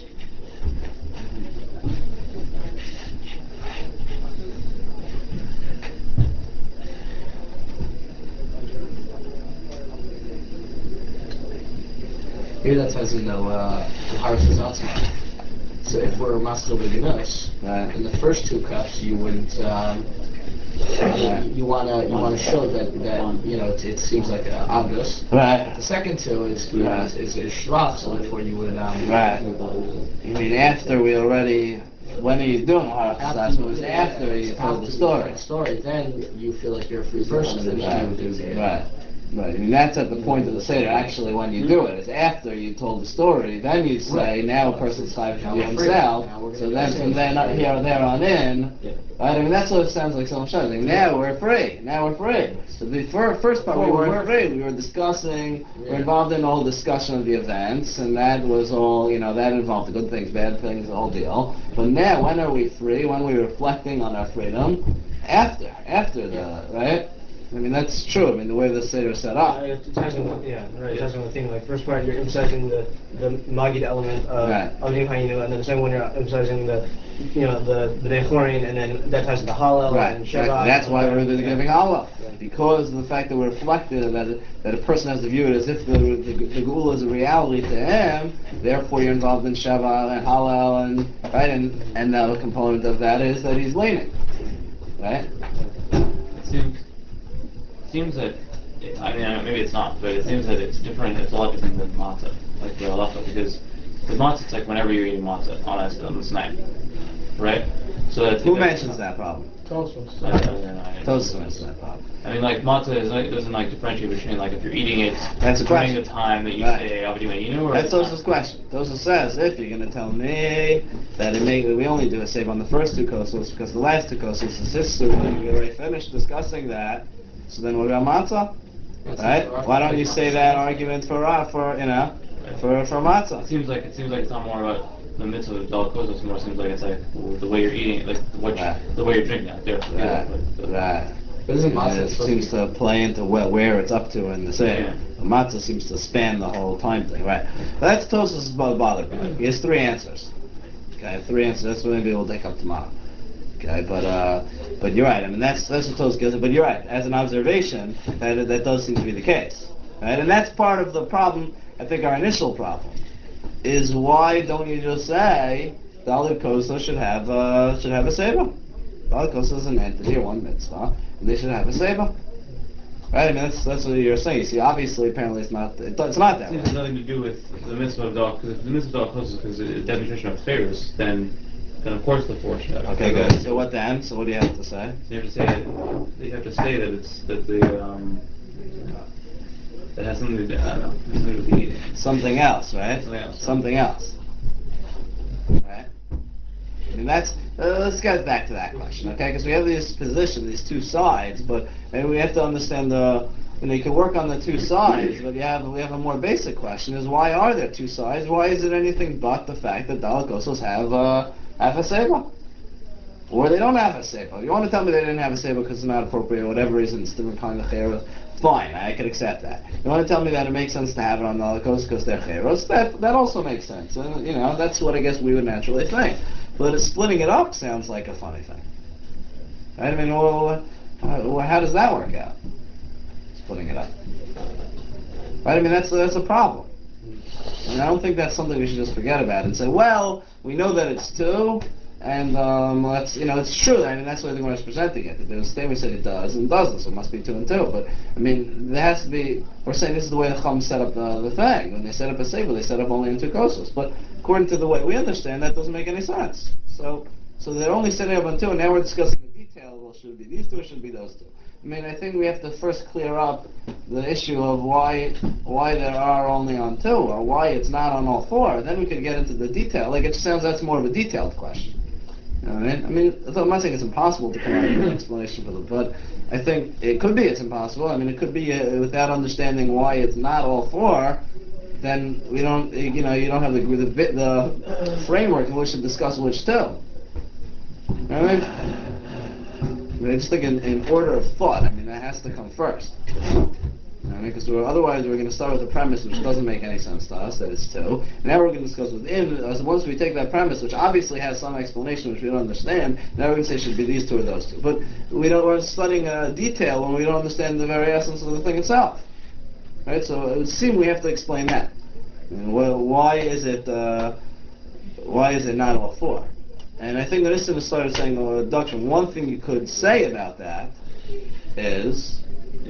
Here that ties into Harsh's Atzma. So if we're Maskal B'Gnos, in the first two cups you would you wanna show that it seems like obvious. Right. The second two is Shlach, so therefore you would Right. You mean after we already? When are you doing Harsh's Atzma? After you told the story. Then you feel like you're a free person. Right. Right. I mean, that's at the point of the Seder. Actually, when you do it, it's after you told the story. Then you say, now a person's time to be himself. So then from there on in, right? I mean, that's what it sounds like someone shouting. Now we're free. So the first part, we weren't free. We were discussing, we're involved in the whole discussion of the events, and that was all, that involved the good things, bad things, the whole deal. But now, when are we free? When are we reflecting on our freedom? After right? I mean, that's true. I mean, the way the Seder is set up. It ties in with the thing. Like, first part, you're emphasizing the Magid element of Avdim Hayinu, and then the second one, you're emphasizing the B'nai Chorin, and then that ties into Hallel and Shabbat. Exactly. That's why we're giving Hallel. Because of the fact that we're reflecting that a person has to view it as if the Geula is a reality to him, therefore you're involved in Shabbat and Hallel, and the component of that is that he's leaning. Right? It seems that, I mean, maybe it's not, but it seems that it's a lot different than matzah, like the halacha, because with matzah, it's like whenever you're eating matzah on this night, right? So that's Who mentions that problem? Tosfos. Tosfos mentions that problem. I mean, like matzah doesn't like differentiate between like if you're eating it That's during the time that you say Avdim Hayinu, or that's Tosfos' question. Tosfos says, if you're going to tell me that we only do a save on the first two kossos because the last two kossos is history, we already finished discussing that. So then what about matzah? Right? Why don't you say that argument for matzah? It seems like it's not more about the mitzvah of Dal Kos. It more seems like it's like the way you're eating, like the way you're drinking out there. Right. But isn't matzah It seems to play into where it's up to in the Seder. The matzah seems to span the whole time thing, right? That's Tosfos' bothered by. He has three answers. Okay, three answers. That's what maybe we'll take up tomorrow. Okay, but you're right. I mean, that's what Tosfos gives it. But you're right. As an observation, that does seem to be the case, right? And that's part of the problem. I think our initial problem is why don't you just say the Daled Kosa should have a seva? Daled Kosa is an entity, one mitzvah, and they should have a seva. Right? I mean, that's what you're saying. You see, obviously, apparently, it's not that way. It has nothing to do with the mitzvah of Dal, because if the mitzvah of Dal Kos is because it's a demonstration of favors, then of course the four should have. Okay, good. So what then? So what do you have to say? So you have to say that it's that it has something to do. I don't know. Something to do with eating. Something else, right? Something else. Something else. Right? mean, that's, let's get back to that question, okay? Because we have this position, these two sides, but maybe we have to understand you can work on the two sides, but we have a more basic question, is why are there two sides? Why is it anything but the fact that Dalit Kosos have a Seba? Or they don't have a Seba. You want to tell me they didn't have a Seba because it's not appropriate, or whatever reason, it's different kind of Cheros, fine, I could accept that. You want to tell me that it makes sense to have it on Dalit Kosos because they're Cheros, that also makes sense. And, that's what I guess we would naturally think. But splitting it up sounds like a funny thing. Right? I mean, how does that work out? Splitting it up. Right? I mean, that's a problem. And I don't think that's something we should just forget about and say, well, we know that it's two, and it's true. I mean, that's the way the Gemara is presenting it. That there's a statement said it does and doesn't, so it must be 2 and 2. But I mean, there has to be. We're saying this is the way the Chum set up the thing. When they set up a sefer, they set up only in 2 kosos. But according to the way we understand, that doesn't make any sense. So they're only setting up on 2, and now we're discussing the detail. Well, should it be these 2 or should it be those 2? I mean, I think we have to first clear up the issue of why there are only on 2, or why it's not on all 4. Then we can get into the detail. Like, it sounds that's more of a detailed question. You know what I mean? I'm not saying it's impossible to come up with an explanation for them, but I think it could be it's impossible. I mean, it could be without understanding why it's not all 4, then we don't, you don't have the framework in which to discuss which 2. You know what I mean? I just think in order of thought, I mean, that has to come first. You know what I mean? Because otherwise we're going to start with a premise which doesn't make any sense to us, that it's 2. Now we're going to discuss within, once we take that premise, which obviously has some explanation which we don't understand, now we're going to say should be these 2 or those 2. But we're studying detail when we don't understand the very essence of the thing itself. Right? So it would seem we have to explain that. I mean, why is it not all 4? And I think the Nissim started saying the reduction. One thing you could say about that is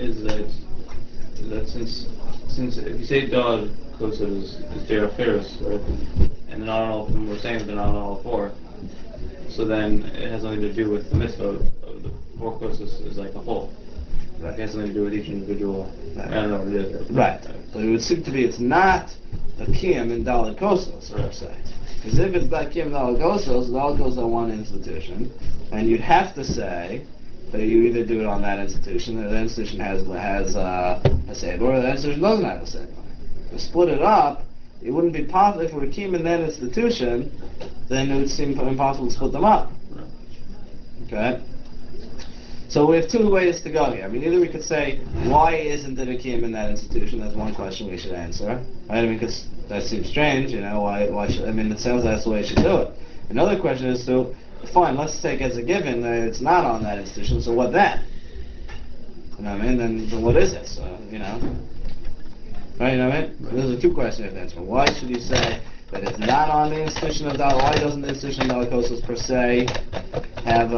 that since if you say dog kosos is J.R. Ferris, right, and they're not on all, we're saying that they're not on all 4, so then it has nothing to do with the mitzvah of the 4 kosos is like a whole. Right. It has nothing to do with each individual. Right. I don't know what it is. Right. But it would seem to be it's not a kiyum in Dalit Kosos, per se. Because if it's not kiyum in Dalit Kosos are one institution, and you'd have to say that you either do it on that institution, or that institution has a sefer, or that institution doesn't have a sefer. To split it up, it wouldn't be possible if we were kiyum in that institution. Then it would seem impossible to split them up. Okay. So we have 2 ways to go here. I mean, either we could say, why isn't there a kiyum in that institution? That's one question we should answer. Right? I mean, because that seems strange, why should, I mean, it sounds like that's the way you should do it. Another question is fine, let's take as a given that it's not on that institution, so what then? You know what I mean? Then what is it? So, Right, you know what I mean? So those are 2 questions you have to answer. Why should you say that it's not on the institution of Dalit? Why doesn't the institution of Dalit Kosos per se have,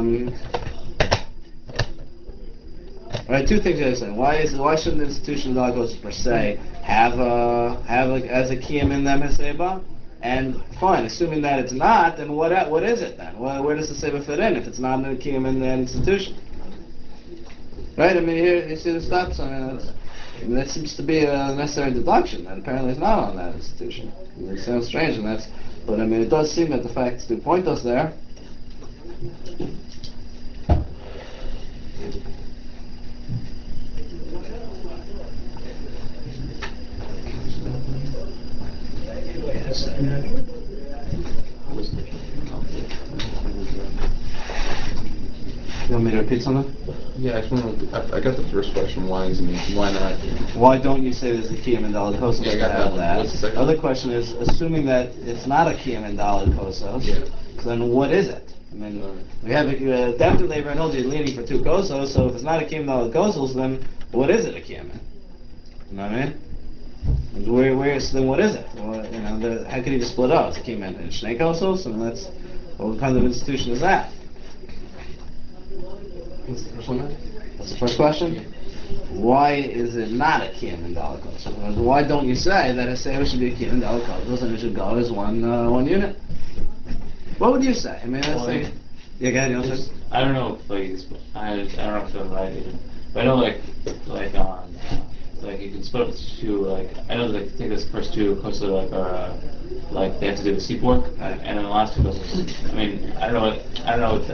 Right, 2 things you have to say. Why shouldn't the institution of Dalit Kosos per se have as a kiyum in them Haseba? And fine, assuming that it's not, then what is it then? Where does the Seba fit in if it's not a kiyum in the institution? Right, I mean, here, you see the stops, that seems to be a necessary deduction, that apparently it's not on that institution. I mean, it sounds strange, but I mean, it does seem that the facts do point us there. You want me to repeat something? Yeah, I got the first question. Why not? Why don't you say there's a kiyum in Dalit Kosos Yeah, I to got have that. that? What's the second? Other question is, assuming that it's not a kiyum in Dalit Kosos, then what is it? I mean, we have definitely everyone knows you're leaning for 2 kosos, so if it's not a kiyum in Dalit Kosos, then what is it a kiyum in? You know what I mean? Then what is it? Well, how can you just split up? It's a kiyum in Shnei Kosos, and what kind of institution is that? What's the first one? That's the first question? Why is it not a kiyum in Dalit Kosos? Why don't you say that a sefer should be a kiyum in Dalit Kosos and it should go as one unit? What would you say? I mean, go ahead, I don't know if I don't know if I'm right either. But I know like on like you can split up the two. Like I know, like take this first two closer like are like they have to do the seep work, Right. and then the last two closest. I mean, I don't know what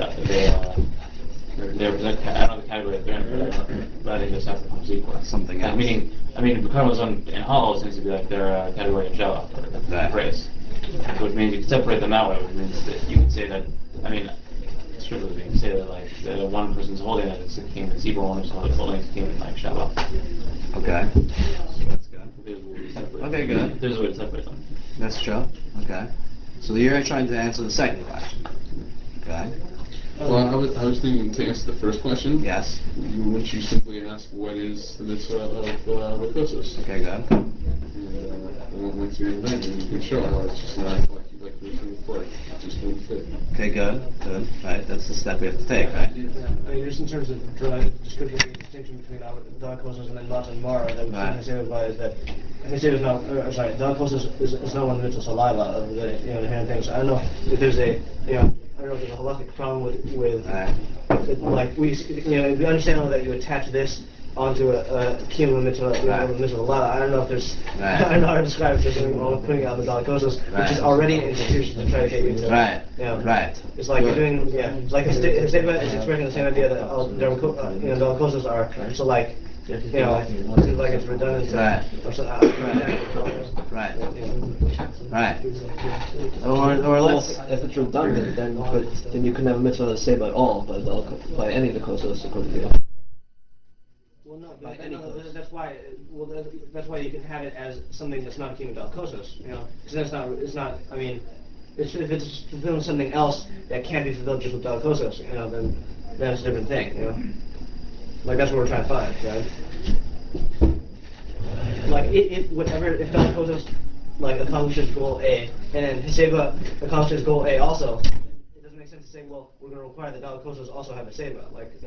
they're I don't know the category that they're in, but I think they're separate from seep work. Something Like, else. meaning, I mean, Karma's in Hollow seems to be like their category in Java or Right. Grace, which means you can separate them out, which means that you can say that. I mean, strictly you can say that like the one person's holding it, it's a king, and Sequel one is holding it, king, like Java. Okay. That's good. There's a way to separate Okay, them. good. There's a way to separate them. That's true. Okay. So you're trying to answer the second question. Okay. Well, I was thinking to answer the first question. Yes. Wouldn't you simply ask what is the mitzvah of Rikosos? Okay, good. And once you're in there, you can show how it's just not like we were saying before. It just wouldn't fit. Okay, good. Good. Right. That's the step we have to take, right? Yeah, I mean, just in terms of drawing description, the distinction between dog coasters and then Mata and Mara that we've Right. seen by is that Hesed is not, sorry, dog coasters is not one of the mitzvah saliva of the inherent things. I don't know if there's a I don't know if there's a halakhic problem with Right. like we we understand that you attach this onto a kiyum mitzvah, Right. mitzvah Allah. I don't know if there's Right. I don't know how to describe it. There's something wrong with putting out the dog coasters, which is Right. already an institution to try to get you to. Right. Yeah. Right. It's like you're Good. doing, it's like Hesed is expressing the same idea that dog coasters are. So like, it seems like it's redundant. Right. Or so, Right. yeah. Right. Or let's. If it's redundant, then you can have a mitzvah to say by all, by any of the kosos according to you. Well, no, that's why. Well, that's why you can have it as something that's not a kingdom of Kosos, because that's not. It's not. I mean, if it's fulfilling something else that can't be fulfilled just with Kosos, then that's a different thing, Like that's what we're trying to find, right? Like if Kosos like accomplishes goal A, and then Hiseba accomplishes goal A also, it doesn't make sense to say, well, we're going to require that Kosos also have Hiseba,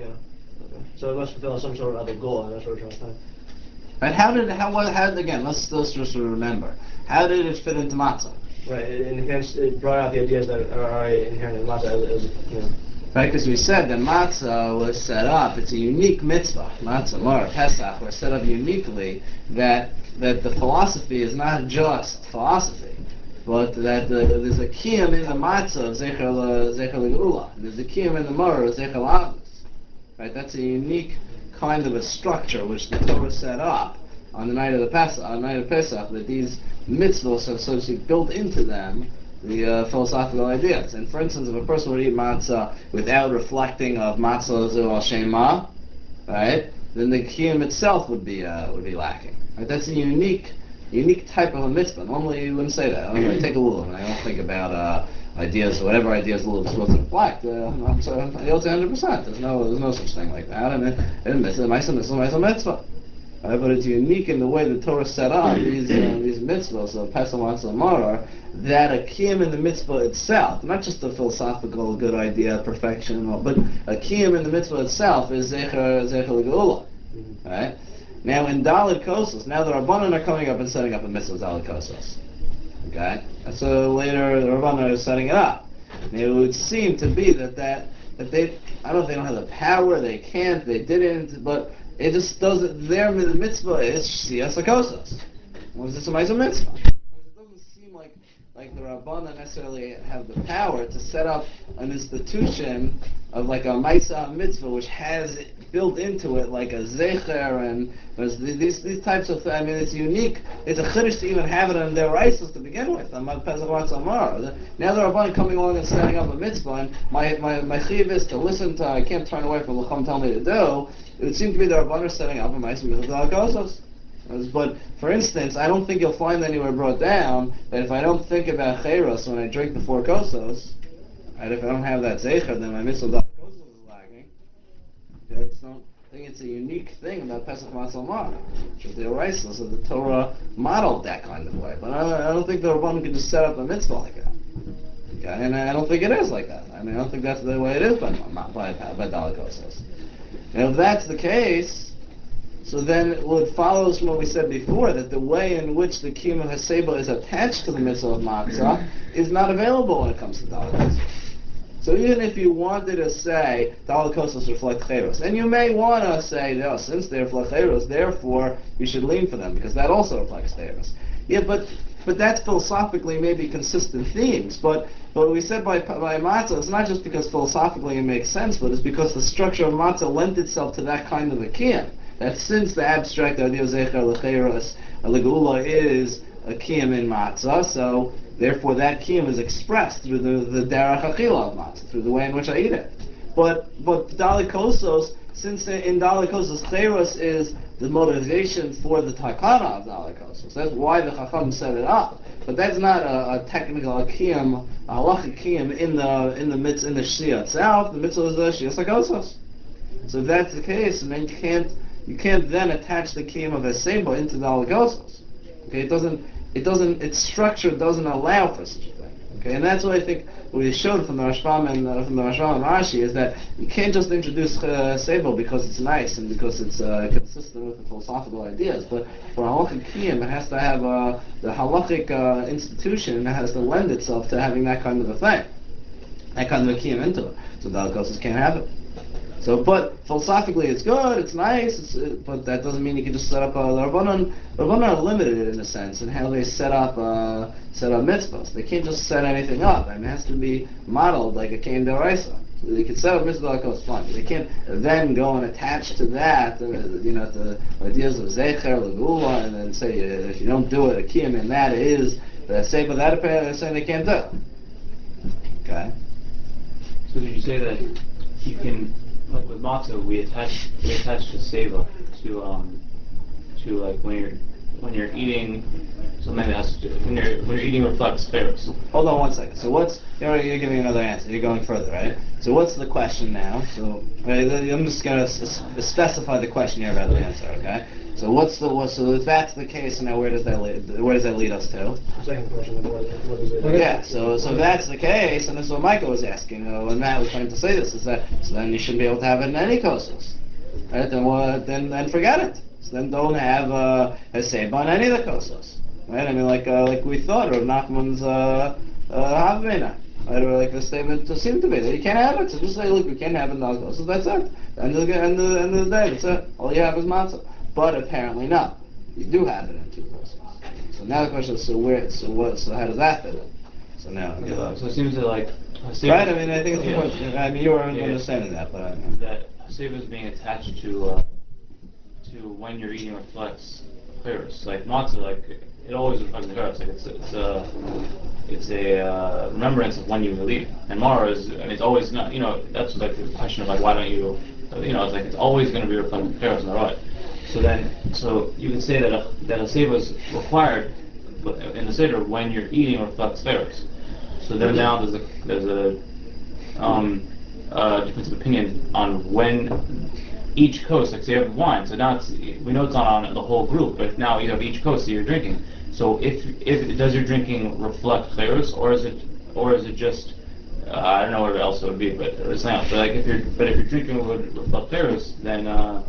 So it must fulfill some sort of other goal, and that's what we're trying to find. Right. How again? Let's just remember. How did it fit into matzah? Right, and hence it brought out the ideas that are already inherent in matzah as Right, because we said that matzah was set up. It's a unique mitzvah. Matzah, Mar, Pesach were set up uniquely. That the philosophy is not just philosophy, but that there's a kiyum in the matzah of zecher l'geula. There's a kiyum in the Mar of zecher l'avos. Right, that's a unique kind of a structure which the Torah set up on the night of Pesach. That these mitzvahs have so to speak built into them the philosophical ideas. And for instance, if a person would eat matzah without reflecting of matzah zu al shema, right, then the kiyum itself would be lacking. Right, that's a unique type of a mitzvah. Normally you wouldn't say that. I take a lulav and I don't think about ideas, whatever ideas the lulav is supposed to reflect. I'm sorry, I yield to 100%. There's no such thing like that. And then mitzvah. But it's unique in the way the Torah set up these mitzvahs of Pesach, Matzah, and Maror, that a kiyum in the mitzvah itself, not just a philosophical good idea, perfection, but a kiyum in the mitzvah itself is zecher l'geula. Right? Now in Daled Kosos, now the Rabbanan are coming up and setting up a mitzvah of Daled Kosos. Okay? And so later the Rabbanan are setting it up. And it would seem to be that they, I don't know if they don't have the power, they can't, they didn't, but it just doesn't, their mitzvah is Siyas HaKosos. Well, it's a mitzvah. It doesn't seem like the Rabbanan necessarily have the power to set up an institution of like a Maisa mitzvah which has built into it like a Zecher and these types of things. I mean, it's unique. It's a chiddush to even have it on their rices to begin with. On Pesach Matzah Mar. Now the Rabbanan coming along and setting up a mitzvah, and my chiv is to listen to. I can't turn away from what Chum tell me to do. It would seem to be the Rabbanan setting up a Maisa mitzvah of Kosos. But for instance, I don't think you'll find anywhere brought down that if I don't think about chayros when I drink the 4 kosos, right, if I don't have that zeicher, then my mitzvah of kosos is lacking. I just don't think it's a unique thing about Pesach Matzah Mar, which is the Oraisa, so the Torah modeled that kind of way. But I don't think the Rabbanan can just set up a mitzvah like that. Okay, and I don't think it is like that. I mean, I don't think that's the way it is by Daled Kosos. And if that's the case, so then it follows from what we said before, that the way in which the kiyum of Haseba is attached to the mitzvah of matzah is not available when it comes to Daled Kosos. So even if you wanted to say Dalikosos reflect Cheros, and you may want to say, no, since they reflect Cheros, therefore we should lean for them, because that also reflects Cheros. Yeah, but that's philosophically maybe consistent themes, but we said by matzah, it's not just because philosophically it makes sense, but it's because the structure of matzah lent itself to that kind of a kiyam. That since the abstract idea of zecher lecheros legula is a kiyam in matzah, so therefore that kiyam is expressed through the derech achila of matzah, through the way in which I eat it. But dalikosos, since in dalikosos cheros is the motivation for the takana of dalikosos, that's why the chacham set it up. But that's not a technical kiyam, a halachic kiyam in the mitzvah, in the shia itself. The mitzvah is the shia sakosos. So if that's the case, then you can't then attach the kiyam of Eseba into the Alagosos. Okay, its structure doesn't allow for such a thing. Okay, and that's what I think we showed from the Rashbam and Rashi is that you can't just introduce Eseba because it's nice and because it's consistent with the philosophical ideas. But for halachic kiyam, it has to have the halachic institution has to lend itself to having that kind of a thing, that kind of a kiyam into it. So the Alagosos can't have it. So, but philosophically it's good, it's nice, but that doesn't mean you can just set up the Rabbanan are limited in a sense in how they set up mitzvahs. They can't just set anything up. I mean, it has to be modeled like a Kain Deraisa. So they can set up mitzvah like it's fine. They can't then go and attach to that, the ideas of Zecher, Legula, and then say if you don't do it, a kiyam, and that is the Seba that they're saying they can't do. Okay. So did you say that you can? Like with matzah, we attach to seva to like when you're eating something that has to do, when you're eating reflects Pharaohs. Hold on one second. So you're giving another answer. You're going further, right? So what's the question now? So I'm just gonna specify the question here about the answer, okay? So so if that's the case, now where does that lead us to? Second question, what is it? Yeah, so if that's the case, and this is what Michael was asking, when Matt was trying to say this, is that so then you shouldn't be able to have it in any kosos, right? Then forget it. So then don't have a seba on any of the kosos, right? I mean, like we thought of Nachman's Havmena, right? Or like the statement seemed to be that you can't have it. So just say, look, we can't have it in all kosos. That's it. End of the day, that's it. All you have is matzah. But apparently not. You do have it in two kosos. So now the question is, so how does that fit in? So now, So it seems that like right? I mean, I think it's important. I mean, you weren't understanding that, but I mean. that seva is being attached to when you're eating reflects Pharaohs. Like matzah, like it always reflects the Pharaohs. Like it's a remembrance of when you were leaving. And Mara is, I mean, it's always not. That's like the question of like why don't you? It's like it's always going to be reflecting the Pharaohs, no matter what. So you can say that a seva is required in the seder when you're eating reflects Pharaohs. So then now there's a difference of opinion on when each coast, like say you have wine, so now we know it's not on the whole group, but now you have each coast that you're drinking. So if does your drinking reflect Pharaohs, or is it just I don't know what else it would be, but it's not. But like if your drinking would reflect Pharaohs, then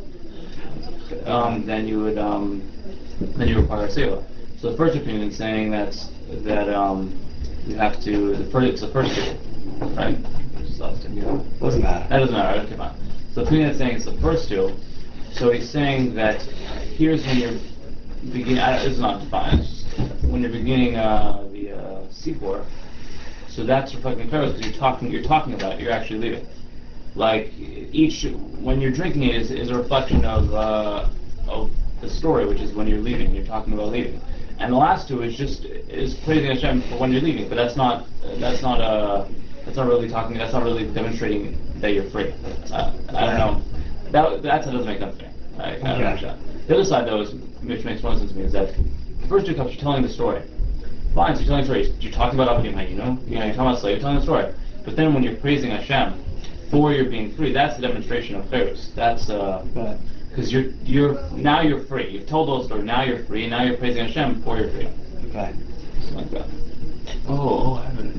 you would then you require a seva. So the first opinion is saying that you have to it's the first two, right? Doesn't matter. That doesn't matter. Okay, fine. So the opinion is saying it's the first two. So he's saying that here's when you're beginning. It's not defined. It's just when you're beginning the C4. So that's reflecting Pharaohs because you're talking about it. You're actually leaving. Like when you're drinking it is a reflection of the story, which is when you're leaving. You're talking about leaving, and the last two is praising Hashem for when you're leaving. But that's not really demonstrating that you're free. I don't know. That doesn't make sense to me. I don't understand. The other side though, which makes more sense to me, is that the first two cups you're telling the story. Fine, so you're telling the story. You're talking about Abdi Mai, you're talking about slave, you're telling the story. But then when you're praising Hashem for your being free, that's the demonstration of Pharaohs. That's because now you're free. You've told those stories. Now you're free. And now you're praising Hashem for your freedom. Okay. Something like that. I haven't.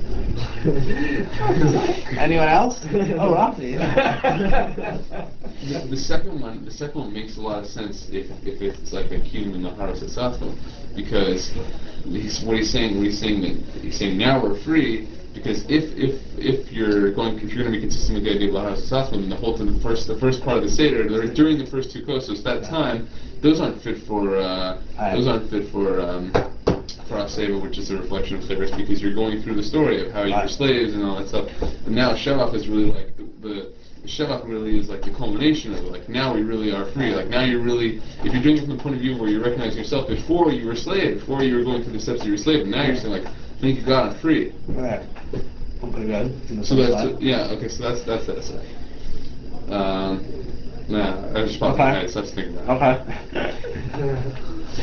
Anyone else? Oh, Rafi. The second one makes a lot of sense if it's like a human in the Haras Sato, because he's saying now we're free because if you're going to be consistent with the idea of Lahar Sasman, the whole thing, the first part of the Seder, during the first two kosos, that time, those aren't fit for Aseva, which is a reflection of Seres, because you're going through the story of how you were slaves and all that stuff. But now Shevach is really like the Shevach really is like the culmination of it. Like now we really are free. Like now you're really, if you're doing it from the point of view where you're recognizing yourself, before you were a slave, before you were going through the steps of your slave, and now you're saying like, thank you God, I'm free. Right. Okay, good. So that's yeah. Okay, so that's that side. Nah, I just popped my head, so I was thinking about it. Okay.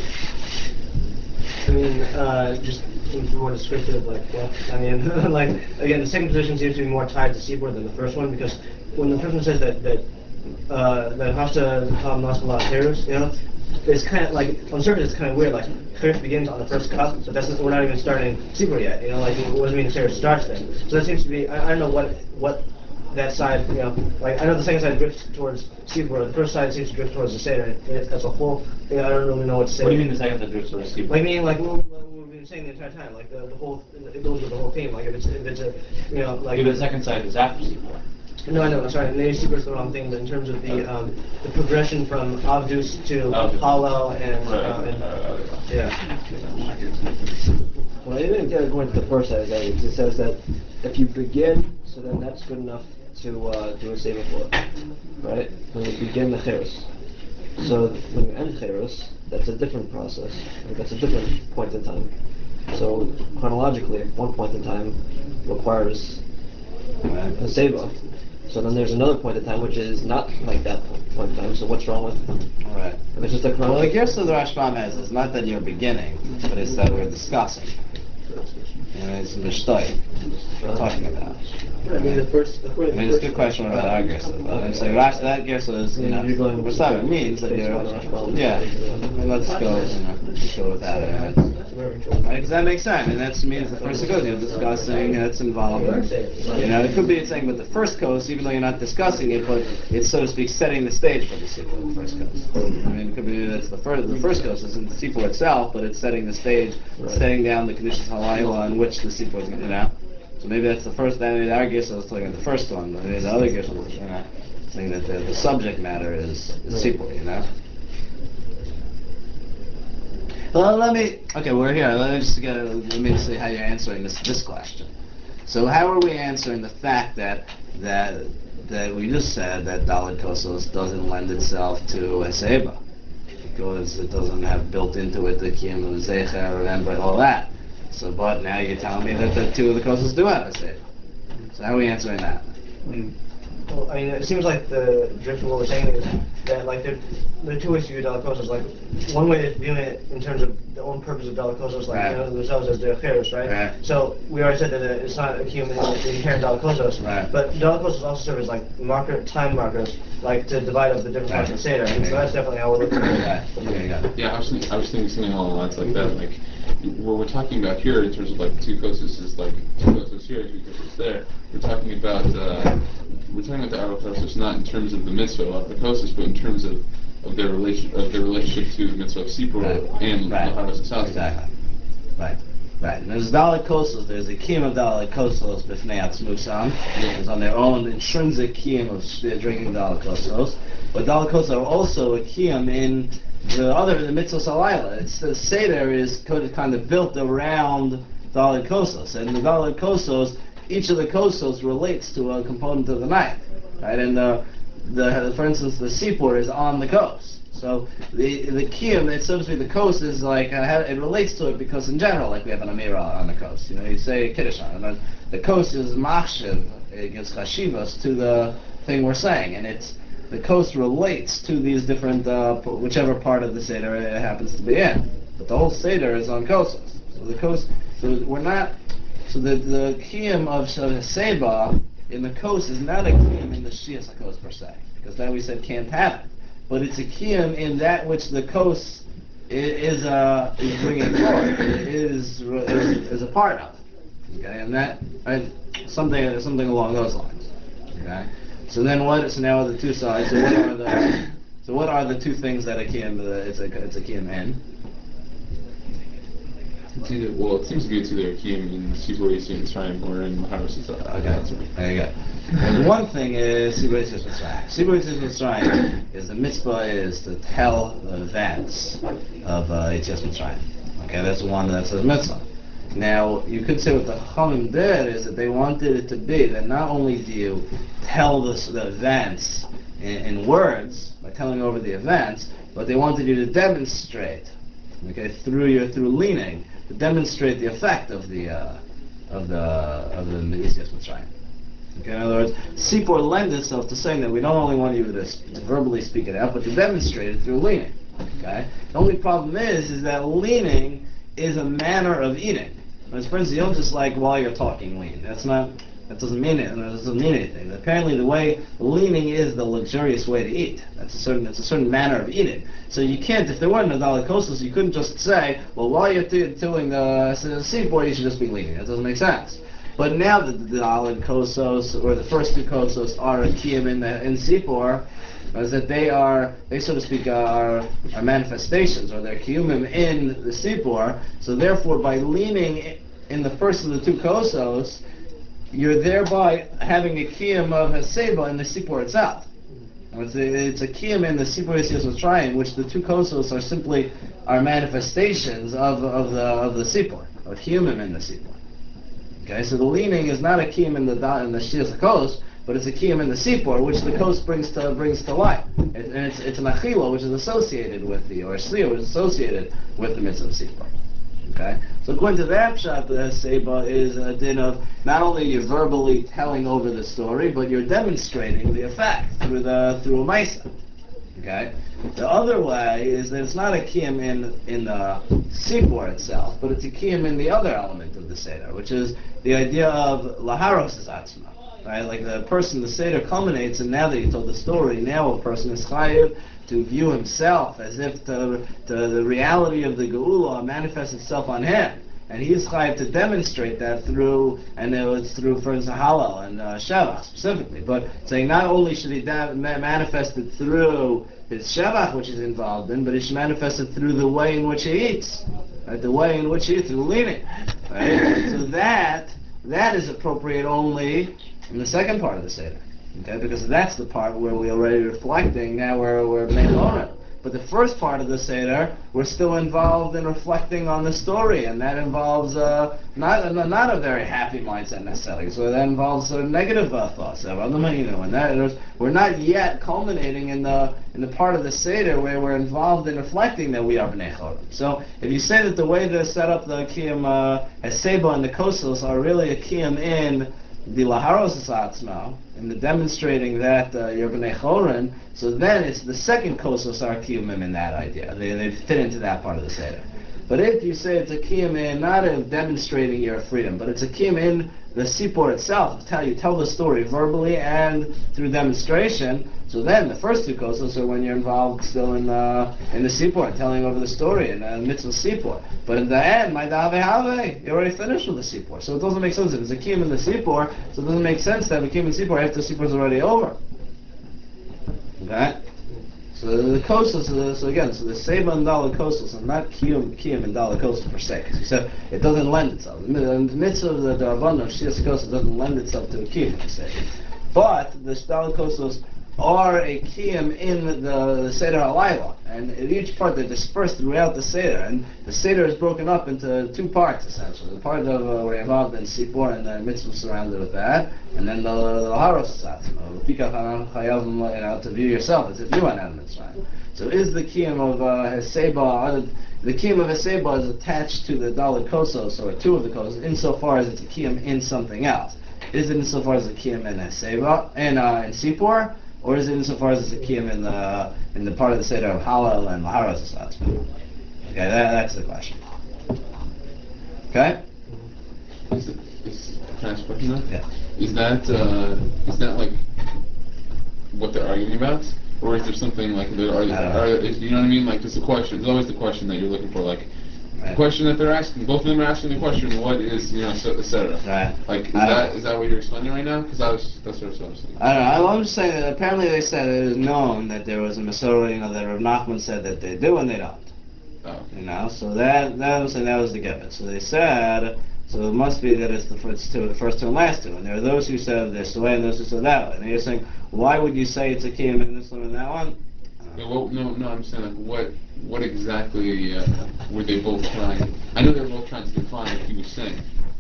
I mean, just more descriptive, like, what? I mean, like, again, the second position seems to be more tied to Sibor than the first one, because when the first one says that Hasta Nasala Terus, you know, it's kind of like, on the surface it's kind of weird, like, Terus begins on the first cup, but we're not even starting Sibor yet, you know, like, it doesn't mean Terus starts then. So that seems to be, I don't know what that side, you know, like, I know the second side drifts towards Sibor, the first side seems to drift towards the Seder as a whole. You know, I don't really know what to say. What do you mean the second side drifts towards Sibor? Like, I mean, like, we've been saying the entire time, like, the whole, it goes with the whole theme, like, if it's a, you know, like... Maybe the second side is after Sibor. No, I know, sorry, maybe Sibor is the wrong thing, but in terms of the progression from Avdus to Hallel and yeah. Well, even going to the first side of that, it says that if you begin, so then that's good enough to do a seva for, right? When you begin the Cheres. So when you end Cheres, that's a different process. Like that's a different point in time. So chronologically, one point in time requires a seva. So then there's another point in time which is not like that point in time. So what's wrong with it? All right. It's just a Well, the chronological. Gersa the Rashbam has is not that you're beginning, but it's that we're discussing. And it's Mishtoi we're talking about. I mean, it's a good question about our Gersa. I'm saying that Gersa is, you know, what's that? It means that you're, yeah, and let's go with that. Right? Because that makes sense, and that means the first goes, you're discussing, it's involved. You know, it could be saying, but the first coast, even though you're not discussing it, but it's, so to speak, setting the stage for the sequel, the first coast. I mean, it could be that's the first coast isn't the sequel itself, but it's setting the stage, setting down the conditions halayla on which the sequel is going to, you know. So maybe that's the first, our Gersa was talking about the first one, but maybe the other Gersa was, you know, saying that the subject matter is sequel, you know. Well, we're here. Let me see how you're answering this question. So how are we answering the fact that we just said that Daled Kosos doesn't lend itself to a Seba? Because it doesn't have built into it the Kiyum of Zecher and all that. So, but now you're telling me that the two of the Kosos do have a Seba. So how are we answering that? Well, I mean, it seems like the drift of what we're saying is that, like, there are two ways to view Delicosos. Like, one way is viewing it in terms of the own purpose of Delicosos, like, you know, themselves as the Cheres, right? So, we already said that it's not a human inherent Delicosos, but Delicosos also serve as, like, time markers, like, to divide up the different parts of the Seder. And so that's definitely how we're looking at it. Yeah, I was thinking something along the lines like that. Like, what we're talking about here in terms of like two kosos is like two kosos here, two kosos there. We're talking about the Arokosos not in terms of the mitzvah of the kosos, but in terms of their relationship to the mitzvah of Sipur and Laharos Asas. Exactly. Right. And there's Daled Kosos. There's a kiyum of Daled Kosos b'fnei atzmusam. It's on their own intrinsic kiyum of drinking Daled Kosos. But Daled Kosos are also a kiyum in the mitzvah salayla. It's the Seder is kind of built around Daled Kosos, and the Daled Kosos, each of the Kosos relates to a component of the night, right? And for instance, the Sipur is on the Kos. So the Kiyum, it's so to speak, the Kos is like it relates to it because in general, like we have an Amira on the Kos. You know, you say Kiddush on, and the Kos is machshiv. It gives chashivas to the thing we're saying, and the Kos relates to these different, whichever part of the Seder it happens to be in. But the whole Seder is on Kosos. So the Kos, the Kiyum of Seba in the Kos is not a Kiyum in the Shias HaKos per se, because that we said can't have it. But it's a Kiyum in that which the Kos is bringing forward, is a part of. Okay, and that, right, something along those lines. Okay. So then so now the two sides, so what are the two things that a kiyum, it's a kiyum in? It's either, well, it seems to be it's either Kiyam in Sibur Yisrael Mitzrayim or in Haros Yitzhak. Okay, there you go. And one thing is Sibur Yisrael Mitzrayim. Sibur Yisrael Mitzrayim is the mitzvah is to tell the events of Yitzias Mitzrayim. Okay, that's one that's a mitzvah. Now, you could say what the Chachamim did is that they wanted it to be that not only do you tell the events in words, by telling over the events, but they wanted you to demonstrate, okay, through leaning, to demonstrate the effect of the Yitzias Mitzrayim. Okay, in other words, Sipor lends itself to saying that we don't only want you to verbally speak it out, but to demonstrate it through leaning. Okay? The only problem is that leaning is a manner of eating. As for instance, you don't just like while you're talking lean. That doesn't mean it. That doesn't mean anything. Apparently, the way leaning is the luxurious way to eat. It's a certain manner of eating. So you can't, if there weren't a dolichosis, you couldn't just say, well, while you're doing the seaboard, you should just be leaning. That doesn't make sense. But now that the dolichosis or the first two kosos are a kiyum in Sipor, is that they so to speak are manifestations or they're kiyumim in the Sipor. So therefore, by leaning in the first of the two kosos, you're thereby having a kiyum of Haseba in the Sipor itself. It's a kiyum in the Sipor Yitzias Mitzrayim, which the two kosos are simply manifestations of the Sipor, of kiyumim in the Sipor. Okay, so the leaning is not a kiyum in the Shias HaKos, but it's a kiyum in the Sipor, which the Kos brings to light. And it's an achila, which is associated with or shliya, which is associated with the mitzvah of Sipor. Okay, so according to that pshat, the Seba is a din of not only you're verbally telling over the story, but you're demonstrating the effect through a maisa. Okay, the other way is that it's not a kiyum in the Sipor itself, but it's a kiyum in the other element of the Seder, which is the idea of laharos atzma. Right, like the Seder culminates, and now that you told the story, now a person is chayiv to view himself as if the reality of the Geula manifests itself on him. And he is chayiv to demonstrate that through, and it's through, for instance, Halal and Shevach specifically. But saying not only should he manifest it through his Shevach, which he's involved in, but he should manifest it through the way in which he eats. Right? The way in which he eats, through leaning. Right? So that is appropriate only in the second part of the Seder. Okay, because that's the part where we're already reflecting, now we're Me'orim. But the first part of the Seder, we're still involved in reflecting on the story, and that involves not a very happy mindset necessarily. So that involves negative thoughts. And we're not yet culminating in the part of the Seder where we're involved in reflecting that we are Bnei Chorim. So if you say that the way to set up the Kiyam Haseba and the Kosos are really a Kiyam in the laharos atzma, in the demonstrating that you're b'nei chorin, so then it's the second kosos are kiyumim in that idea. They fit into that part of the seder. But if you say it's a kiyum in not in demonstrating your freedom, but it's a kiyum in the sipor itself, you tell the story verbally and through demonstration. So then the first two kosos are when you're involved still in the sipor, telling over the story in the mitzvah sipor. But in the end, my dave, you're already finished with the sipor. So it doesn't make sense if it's a kiyum in the sipor. So it doesn't make sense to have a kiyum in sipor after the sipor is already over. Okay. So the kosos, so the seba and daled kosos are not kiyum and daled kosos per se, because you said it doesn't lend itself. The mitzvah of the darabana of shias kosos doesn't lend itself to a kiyum per se. But the daled kosos are a kiyum in the Seder HaLayla, and in each part they're dispersed throughout the Seder, and the Seder is broken up into two parts essentially. The part of we're involved in Sipor and the mitzvah surrounded with that, and then the Haros Satzma, to view yourself as if you went out of Mitzrayim. So is the kiyum of Haseba, the kiyum of Haseba is attached to the Daled Kosos, or two of the Kosos, insofar as it's a kiyum in something else. Is it insofar as a kiyum in Haseba, in Sipor? Or is it insofar as it's a kiyum in the part of the Seder of Halal and Laharos Atzma? Okay, that's the question. Okay? Can I ask a question now? Yeah. Is that like what they're arguing about? Or is there something like they're arguing about? You know what I mean? Like there's a question. There's always the question that you're looking for, like the question that they're asking. Both of them are asking the question, what is, etc. Right. Like, is that what you're explaining right now? Because that's what I was saying. I don't know. I'm just saying that apparently they said it is known that there was a Masorah, that Rav Nachman said that they do and they don't. Oh. You know, so that was the given. So they said, so it must be that it's the first two and last two. And there are those who said this way and those who said that way. And you're saying, why would you say it's a kiyum in this one and that one? Yeah, well, no, I'm saying like what exactly were they both trying? I know they were both trying to define what he was saying.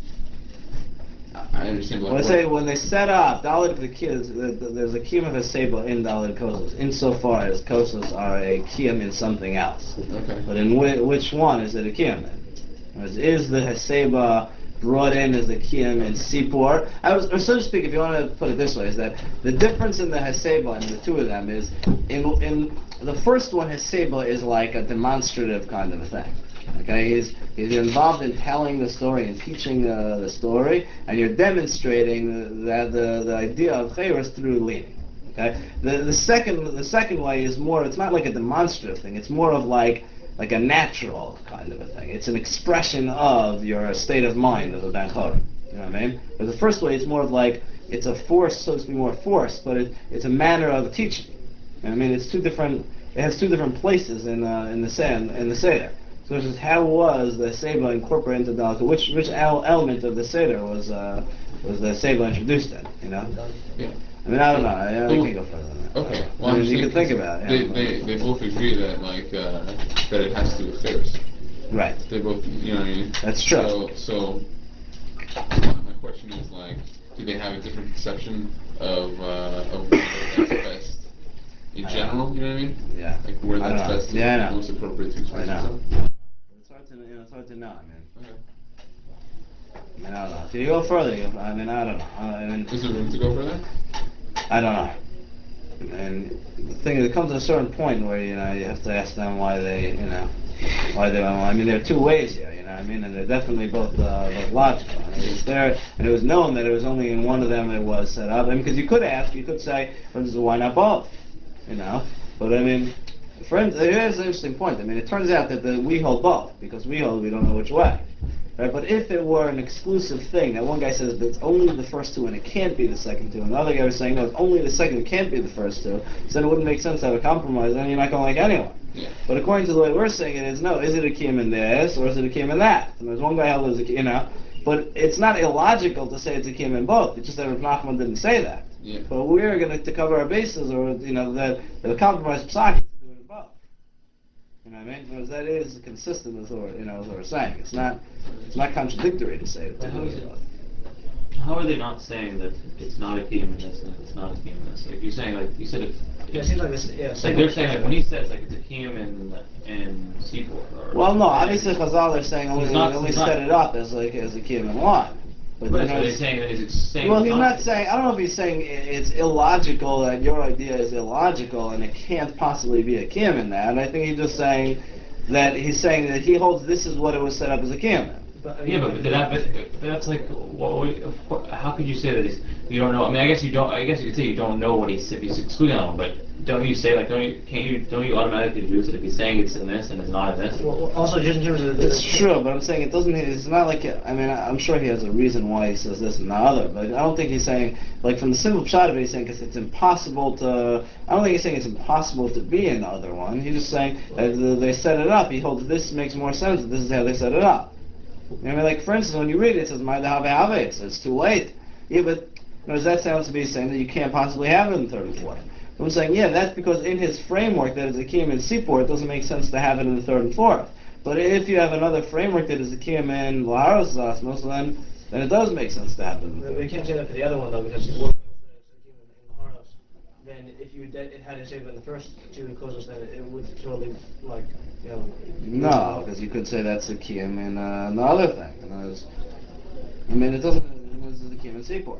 I understand. Like, Well, I say when they set up Dalit the kids, there's a kiyum of a seba in Dalit kosos, insofar as kosos are a kiyum in something else. Okay. But in which one is it a kiyum in? Is the Haseba brought in as a kiyum in Sipor? Or so to speak, if you want to put it this way, is that the difference in the Haseba and the two of them is in the first one, Haseba is like a demonstrative kind of a thing. Okay, he's involved in telling the story and teaching the story, and you're demonstrating that the idea of chayros through leading. Okay, the second way is more. It's not like a demonstrative thing. It's more of like a natural kind of a thing. It's an expression of your state of mind of the ben chorah. You know what I mean? But the first way is more of like it's a force, so to be more force, but it's a manner of teaching. You know what I mean, it's two different. It has two different places in the seder. So this is how was the Seba incorporated into Dalka? Which element of the Seder was the Seba introduced in? You know? Yeah. I mean, I don't know. I can't go further than that. Okay. Well, I mean, you can think about it. They both agree that that it has to do with chayros. Right. They both, you know what I mean? That's true. So my question is like, do they have a different conception of where that's best in general? You know what I mean? Yeah. Like where that's best, yeah, I know. most appropriate to express I know. yourself. It's hard to know. I mean. Okay. I mean, I don't know. If you go further, I mean, I don't know. I mean, Is there room to go further? I don't know. And the thing is, it comes to a certain point where you have to ask them why they. I mean, there are two ways here. You know what I mean? And they're definitely both logical. And it was there, and it was known that it was only in one of them it was set up. I mean, because you could say, well, why not both? You know? But I mean, friends, here's an interesting point. I mean, it turns out that we hold both, because we don't know which way. Right? But if it were an exclusive thing, that one guy says that it's only the first two and it can't be the second two, and the other guy was saying, no, it's only the second, it can't be the first two, so then it wouldn't make sense to have a compromise, then you're not going to like anyone. Yeah. But according to the way we're saying it is, no, is it a kiyum in this, or is it a kiyum in that? And there's one guy who lives but it's not illogical to say it's a kiyum in both, it's just that Rav Nachman didn't say that. Yeah. But we're going to cover our bases, or, that the compromise psak is to do it in both. You know what I mean? Because that is consistent with what we're saying. It's not contradictory to say it. How are they not saying that it's not a kiyum in this and it's not a kiyum in this? Like you're saying, like you said, if Yeah, it seems like this. Yeah. like they're saying like when he says like it's a kiyum in Seaport. Well, no, obviously Chazal are saying He's not- set it up as a kiyum in one. But But they're saying that he's saying. well, he's not saying. I don't know if he's saying it's illogical that your idea is illogical and it can't possibly be a kiyum in that. I think he's just saying that he's saying that he holds this is what it was set up as a kiyum in. Yeah, but that's like, how could you say that you don't know? I mean, I guess you don't. I guess you could say you don't know what he's excluding on, but don't you say like don't you automatically deduce it if he's saying it's in this and it's not in this? Well, also, just in terms of It's true, but I'm saying it doesn't. It's not like. I mean, I'm sure he has a reason why he says this and not other, but I don't think he's saying like from the simple pshat of it. He's saying because it's impossible to. I don't think he's saying it's impossible to be in the other one. He's just saying that they set it up. He holds this makes more sense. This is how they set it up. I mean, like for instance, when you read it, it says "My have it," so it's too late. Yeah, but that sounds to be saying that you can't possibly have it in the third and fourth. I'm saying, yeah, that's because in his framework that is a kiyum in Sipor, it doesn't make sense to have it in the third and fourth. But if you have another framework that is a kiyum in Laharos Zasmos, then it does make sense to have it in the third. we can't say that for the other one though, because one in the Haros, then if it had a shape in the first two causes, then it would totally like No, because you could say that's a kiyum in the other thing. I mean, it doesn't. This is a kiyum in Sipor.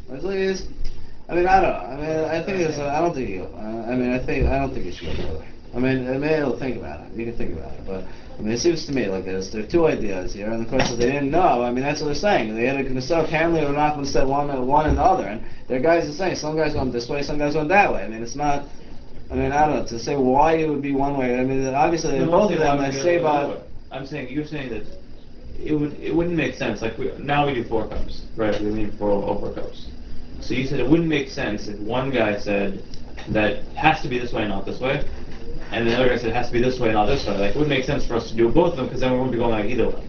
I mean, I don't know. I mean, I think it's. I don't think you. I mean, I don't think you should go further. I mean, maybe I'll think about it. You can think about it, but I mean, it seems to me like there are two ideas here, and of course, if they didn't know, I mean, that's what they're saying. They had a concern. Apparently, or not, one said one and the other, and their guys are saying some guys went this way, some guys went that way. I mean, it's not. I mean, I don't know to say why it would be one way. I mean, obviously, both of them. They say about. I'm saying you're saying that it wouldn't make sense. Like now we do 4 cups, right? We need 4 cups. So you said it wouldn't make sense if one guy said that it has to be this way, not this way, and the other guy said it has to be this way, not this way. Like, it would make sense for us to do both of them, because then we wouldn't be going like either way.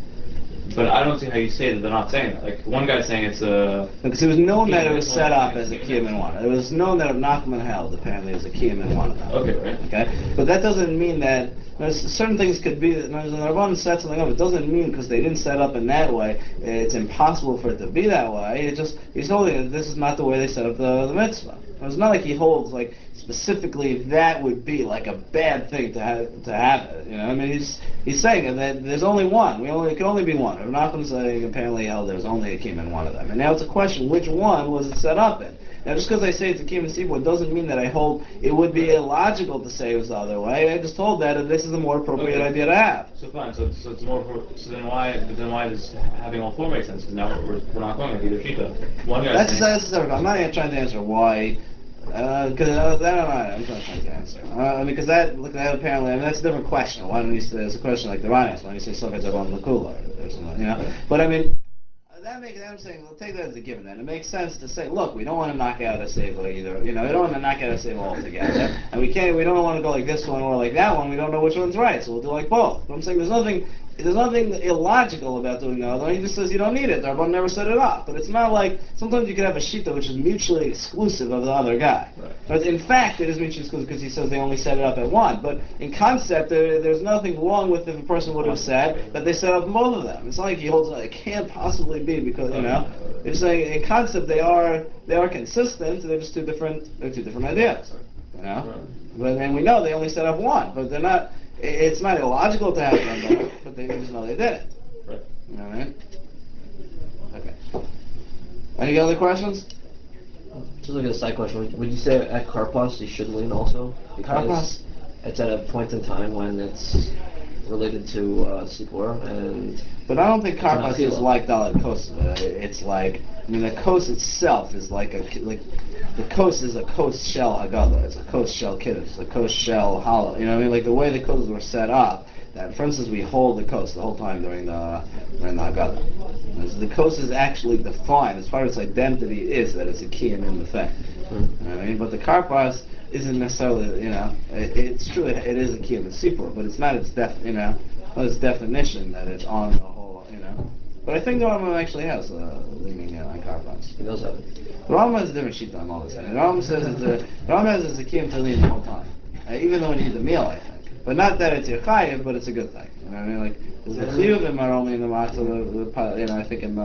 But I don't see how you say that they're not saying that. Like, one guy's saying it's a... Because it was known that it was set up as a kiyum in one. It was known that Nachman held, apparently, as a kiyum in one of them. Okay, right. Okay? But that doesn't mean that... certain things could be... When the Rabban set something up, it doesn't mean because they didn't set up in that way, it's impossible for it to be that way. It just... He's holding that this is not the way they set up the mitzvah. It's not like he holds, like, specifically that would be, like, a bad thing to have it. You know, I mean, he's saying that there's only one. It can only be one. Rav Nachman saying apparently held there's only a kiyum in one of them. And now it's a question, which one was it set up in? Now, just because I say it's a kiyum in sipur doesn't mean that I hold it would be illogical to say it was the other way. I just told that this is a more appropriate idea to have. So fine. So it's more. So then why? But then why does having all four make sense? Because now we're not going like either shita. One guy. That's I'm not even trying to answer why. Because that I'm not trying to answer. Because that apparently, I mean, that's a different question. Why don't you say, it's a question like the Ran asked, why don't you say Sofet Zabon Lakula or something, you know? But I mean, I'm saying, we'll take that as a given then. It makes sense to say, look, we don't want to knock out a seva either, you know, we don't want to knock out a seva altogether, and we don't want to go like this one or like that one, we don't know which one's right, so we'll do like both. But I'm saying there's nothing illogical about doing the other one. He just says you don't need it. The Rabban never set it up. But it's not like, sometimes you could have a shita which is mutually exclusive of the other guy. Right. But in fact, it is mutually exclusive because he says they only set it up at one. But in concept, there's nothing wrong with if a person would have said that they set up both of them. It's not like he holds it can't possibly be because, you know, it's saying in concept they are consistent, they're just two different ideas. You know? But then we know they only set up one, but they're not. It's not illogical to have them both, but they just know they did it. Right. You know what I mean? Okay. Any other questions? Just like a side question, would you say at Karpas you should lean also? Because it's at a point in time when it's related to Sipur and... But I don't think Karpas is like Dalet Kos. It's like, I mean, the Kos itself is like the Kos is a Kos shell Haggadah. It's a Kos shell Kiddush. It's a Kos shell Hollow. You know what I mean? Like the way the Kos were set up, that for instance we hold the Kos the whole time during the Haggadah. So the Kos is actually defined, as far as its identity is, that it's a kiyum in the thing. You know what I mean? But the Karpas isn't necessarily, you know, it's true, it is a kiyum in Sipur, but it's not its its definition that it's on the whole, you know. But I think the Rambam actually has leaning on Karpas. He does have it. The Rambam has a different sheet on all this. The Rambam says the Rambam has a kiyum to lean the whole time, even though when you eat the meal, I think. But not that it's your chayiv, but it's a good thing. You know what I mean? Like there's the chiyuvim are only in the matzah, you know, I think in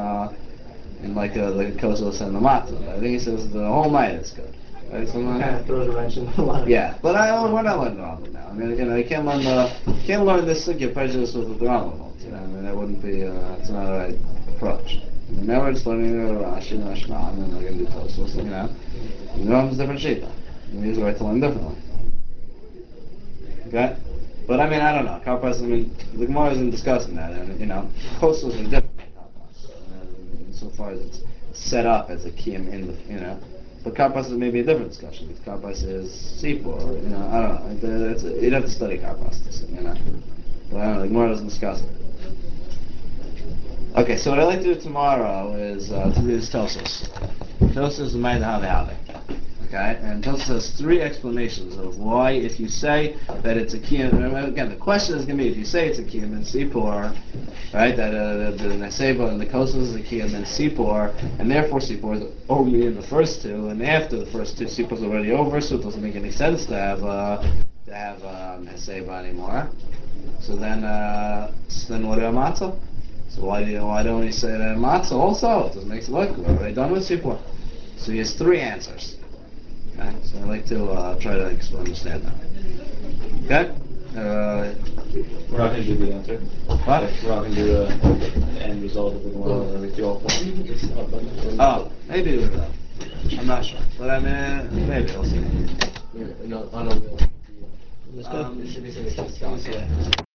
like the kosos and the matzah. I think he says the whole night it's good. Right? Kind of throws a wrench in a lot of Yeah, but we're not learning the Rambam now. I mean, you know, you can't learn this sugya prejudice with the Rambam holds. You know, I mean, that wouldn't be it's not the right approach. I mean, now we're just learning Rashi and Rashman, and we're going to do kosos. You know, and the Rambam's different shita. And he's right to learn differently. Okay. But I mean, I don't know. Karpas, I mean, the Gemara isn't discussing that, and you know, kosos are different than Karpas, insofar as it's set up as a kiyum in the, you know. But Karpas is maybe a different discussion. If Karpas is Sipur, you know, I don't know. You'd have to study Karpas to see, you know. But I don't know. The Gemara doesn't discuss it. Okay, so what I'd like to do tomorrow is to do this Tosos. Tosos is Ma'id HaVe'Haveh. Okay, and Tosos has three explanations of why, if you say that it's a kiyum, again, the question is going to be, if you say it's a kiyum in Sipur, right, that the Neseba and the Kosos is a kiyum in Sipur, and therefore Sipur is only in the first two, and after the first two, Sipur is already over, so it doesn't make any sense to have Neseba anymore. So then what about Matzah? So why don't we say that Matzah also? It doesn't make sense. Look, we're already done with Sipur. So he has three answers. Okay, so I'd like to try to understand that. Okay? We're not going to do the answer. What? We're not going to do the end result of the one. Oh, maybe we will. I'm not sure. But I mean, maybe, we'll see. No, I don't know. It should be